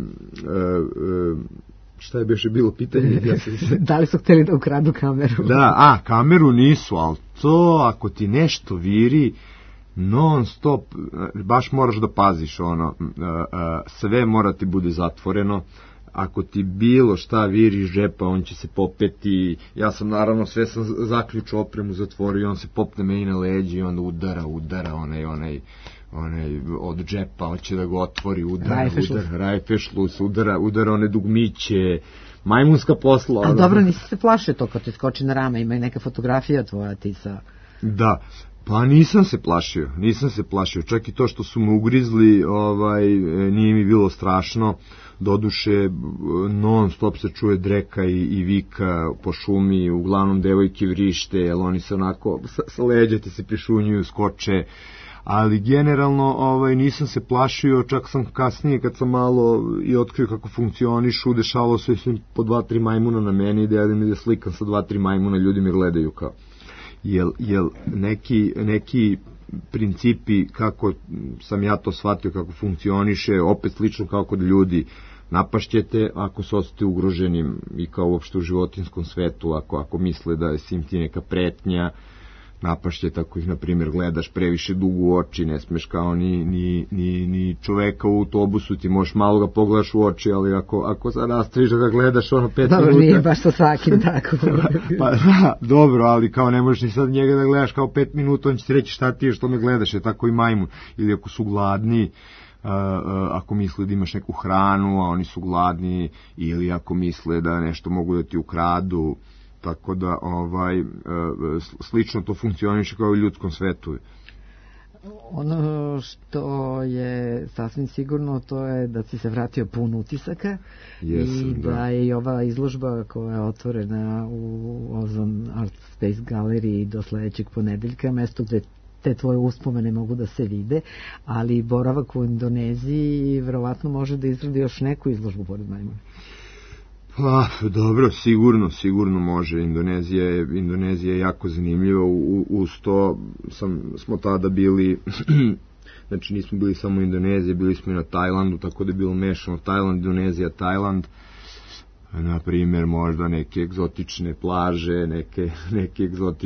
šta je beše bilo pitanje? Da li su hteli da ukradu kameru? Da, kameru nisu, ali to ako ti nešto viri non stop, baš moraš da paziš, sve mora ti bude zatvoreno. Ako ti bilo šta viri iz džepa, on će se popeti. Ja sam naravno sve sam zaključio, opremu zatvorio, on se popne meni na leđi i onda udara onaj od džepa, on će da ga otvori, rajfešlus, udara one dugmiće, majmunska posla. A dobro, nisi se plašio to kad ti skoči na rame, ima i neka fotografija tvoja ti sa... Da, pa nisam se plašio, čak i to što su me ugrizli, nije mi bilo strašno. Doduše, non stop se čuje dreka i vika po šumi, uglavnom devojke vrište, jer oni se onako sa leđa ti se prišunjuju, skoče, ali generalno nisam se plašio, čak sam kasnije kad sam malo i otkrio kako funkcionišu, dešavalo se po 2-3 majmuna na meni, da slikam sa 2-3 majmuna, ljudi me gledaju kao, jel neki principi kako sam ja to shvatio kako funkcioniše, opet slično kao kod ljudi, napašćete ako se osjeti ugroženim i kao uopšte u životinskom svetu, ako misle da je sim ti neka pretnja, napašćete ako ih na primjer gledaš previše dugo u oči, ne smeš kao ni čoveka u autobusu, ti možeš malo ga pogledaš u oči, ali ako sad nastaviš da ga gledaš 5 minuta... Dobro, nije baš sa svakim tako. Pa da, dobro, ali kao ne možeš ni sad njega da gledaš kao 5 minuta, on će ti reći šta ti je, što me gledaš, je tako i majmun. Ili ako su gladni, ako misle da imaš neku hranu, a oni su gladni, ili ako misle da nešto mogu da ti ukradu, tako da slično to funkcioniše kao u ljudskom svetu. Ono što je sasvim sigurno, to je da si se vratio pun utisaka. I da je i ova izložba koja je otvorena u Ozon Art Space galeriji do sledećeg ponedeljka, mesto gde te tvoje uspomene mogu da se vide, ali boravak u Indoneziji verovatno može da izradi još neku izložbu pored majmuna. Pa, dobro, sigurno može. Indonezija je jako zanimljiva, uz to smo tada bili, znači nismo bili samo u Indoneziji, bili smo i na Tajlandu, tako da je bilo mešano Tajland, Indonezija, Tajland, na primjer možda neke egzotične plaže, neke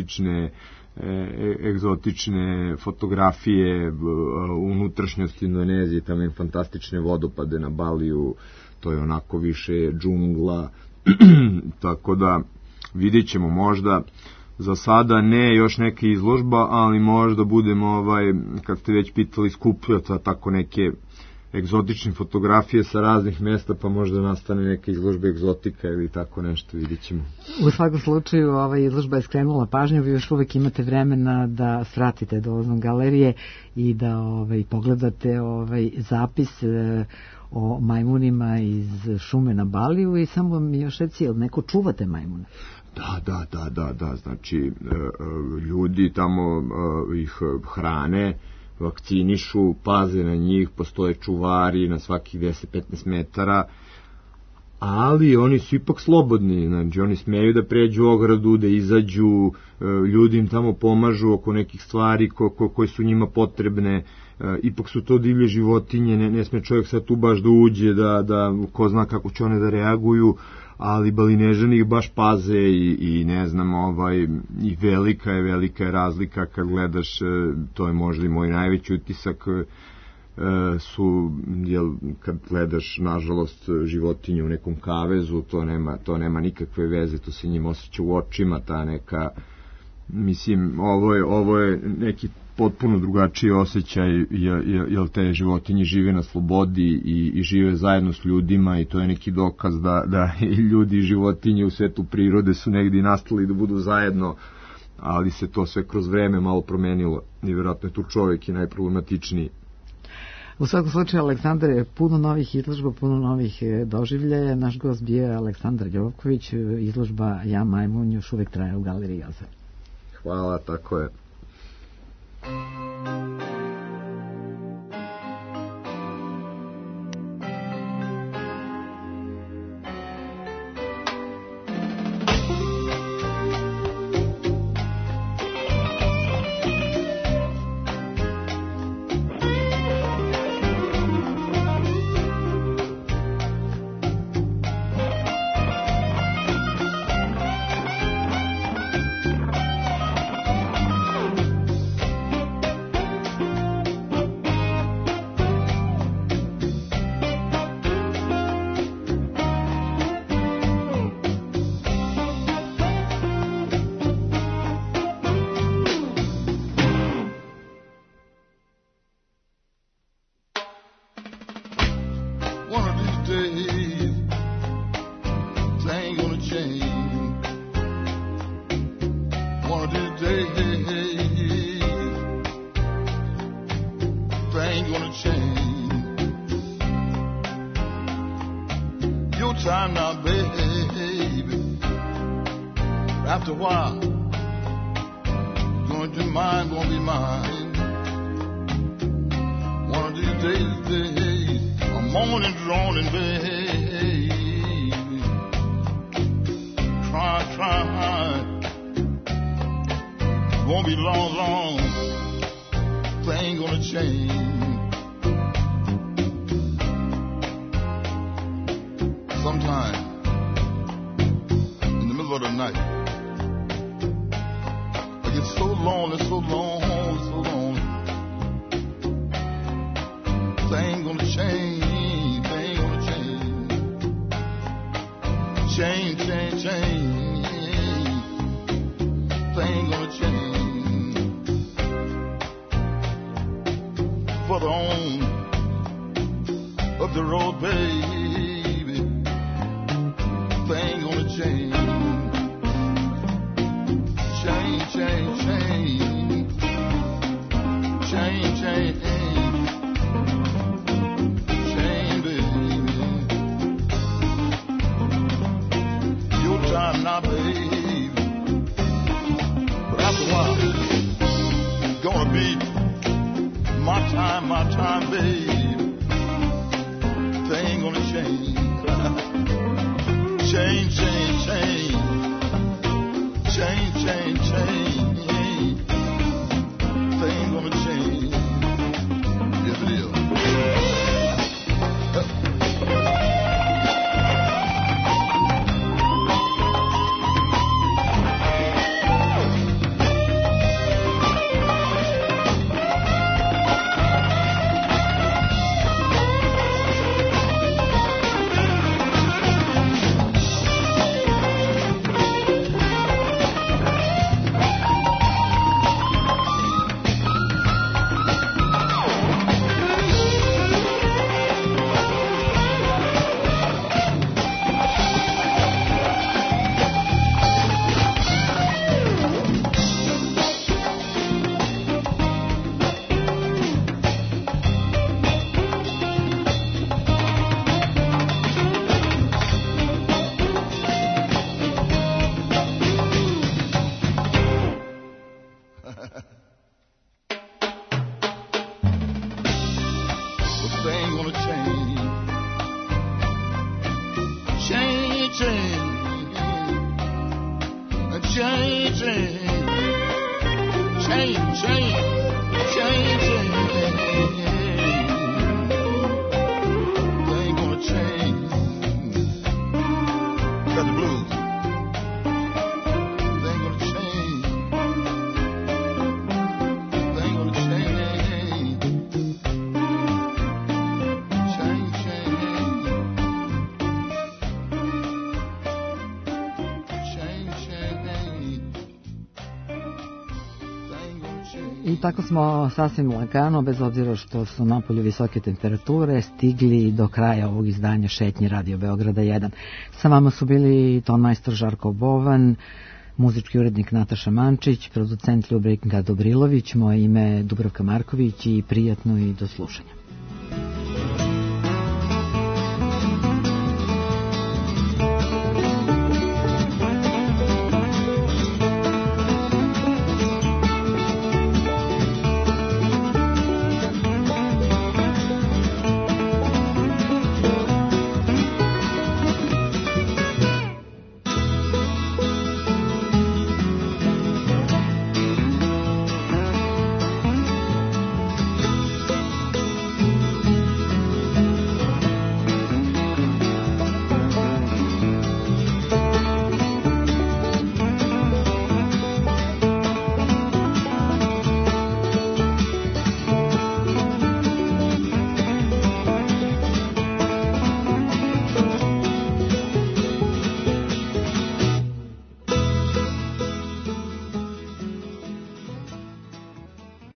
egzotične fotografije unutrašnjosti Indonezije, tamo je fantastične vodopade na Baliju, to je onako više džungla, tako da vidjet ćemo možda, za sada ne još neka izložba, ali možda budemo, kad ste već pitali, skupljati tako neke egzotične fotografije sa raznih mesta, pa možda nastane neka izložba egzotika ili tako nešto, vidjet ćemo. U svakom slučaju, izložba je skrenula pažnju, vi još uvek imate vremena da svratite do Ozon galerije i da pogledate zapis o majmunima iz šume na Baliju i samo mi još reci, jel neko čuvate majmune? Da, znači ljudi tamo ih hrane, vakcinišu, paze na njih, postoje čuvari na svakih 10-15 metara, ali oni su ipak slobodni, znači oni smeju da pređu ogradu, da izađu, ljudi im tamo pomažu oko nekih stvari koje su njima potrebne, ipak su to divlje životinje, ne sme čovjek sad tu baš da uđe, da ko zna kako će one da reaguju, ali Balinežani ih baš paze i ne znam, i velika je razlika kad gledaš, to je možda i moj najveći utisak, kad gledaš nažalost životinje u nekom kavezu, to nema nikakve veze, to se njim osjeća u očima, ta neka, mislim, ovo je neki potpuno drugačiji osjećaj, jer te životinje žive na slobodi i žive zajedno s ljudima i to je neki dokaz da i ljudi i životinje u svetu prirode su negdje nastali da budu zajedno, ali se to sve kroz vreme malo promenilo i vjerojatno je tu čovjek i najproblematičniji. U svakom slučaju, Aleksandar, puno novih izložba, puno novih doživljaja. Naš gost bio je Aleksandar Jovković, izložba Ja majmun još uvek traje u galeriji Ozon. Hvala, tako je. Things gonna change. Your time now, baby. After a while, your mind gonna be mine. One of these days, I'm morning drawing, baby. Try. Won't be long. Things gonna change. Sometime in the middle of the night, I get so lonely. Things gonna change. Change. Things gonna change. Further on up the road, baby, things gonna change. Change, baby. Your time now, baby. But after a while, it's gonna be my time, baby. Things gonna change. Change. Things gonna change. Yes, it is. I tako smo sasvim lagano, bez obzira što su napolju visoke temperature, stigli do kraja ovog izdanja Šetnje Radio Beograda 1. Sa vama su bili tonmajstor Žarko Bovan, muzički urednik Nataša Mančić, producent Ljubrinka Dobrilović, moje ime je Dubravka Marković i prijatno i do slušanja.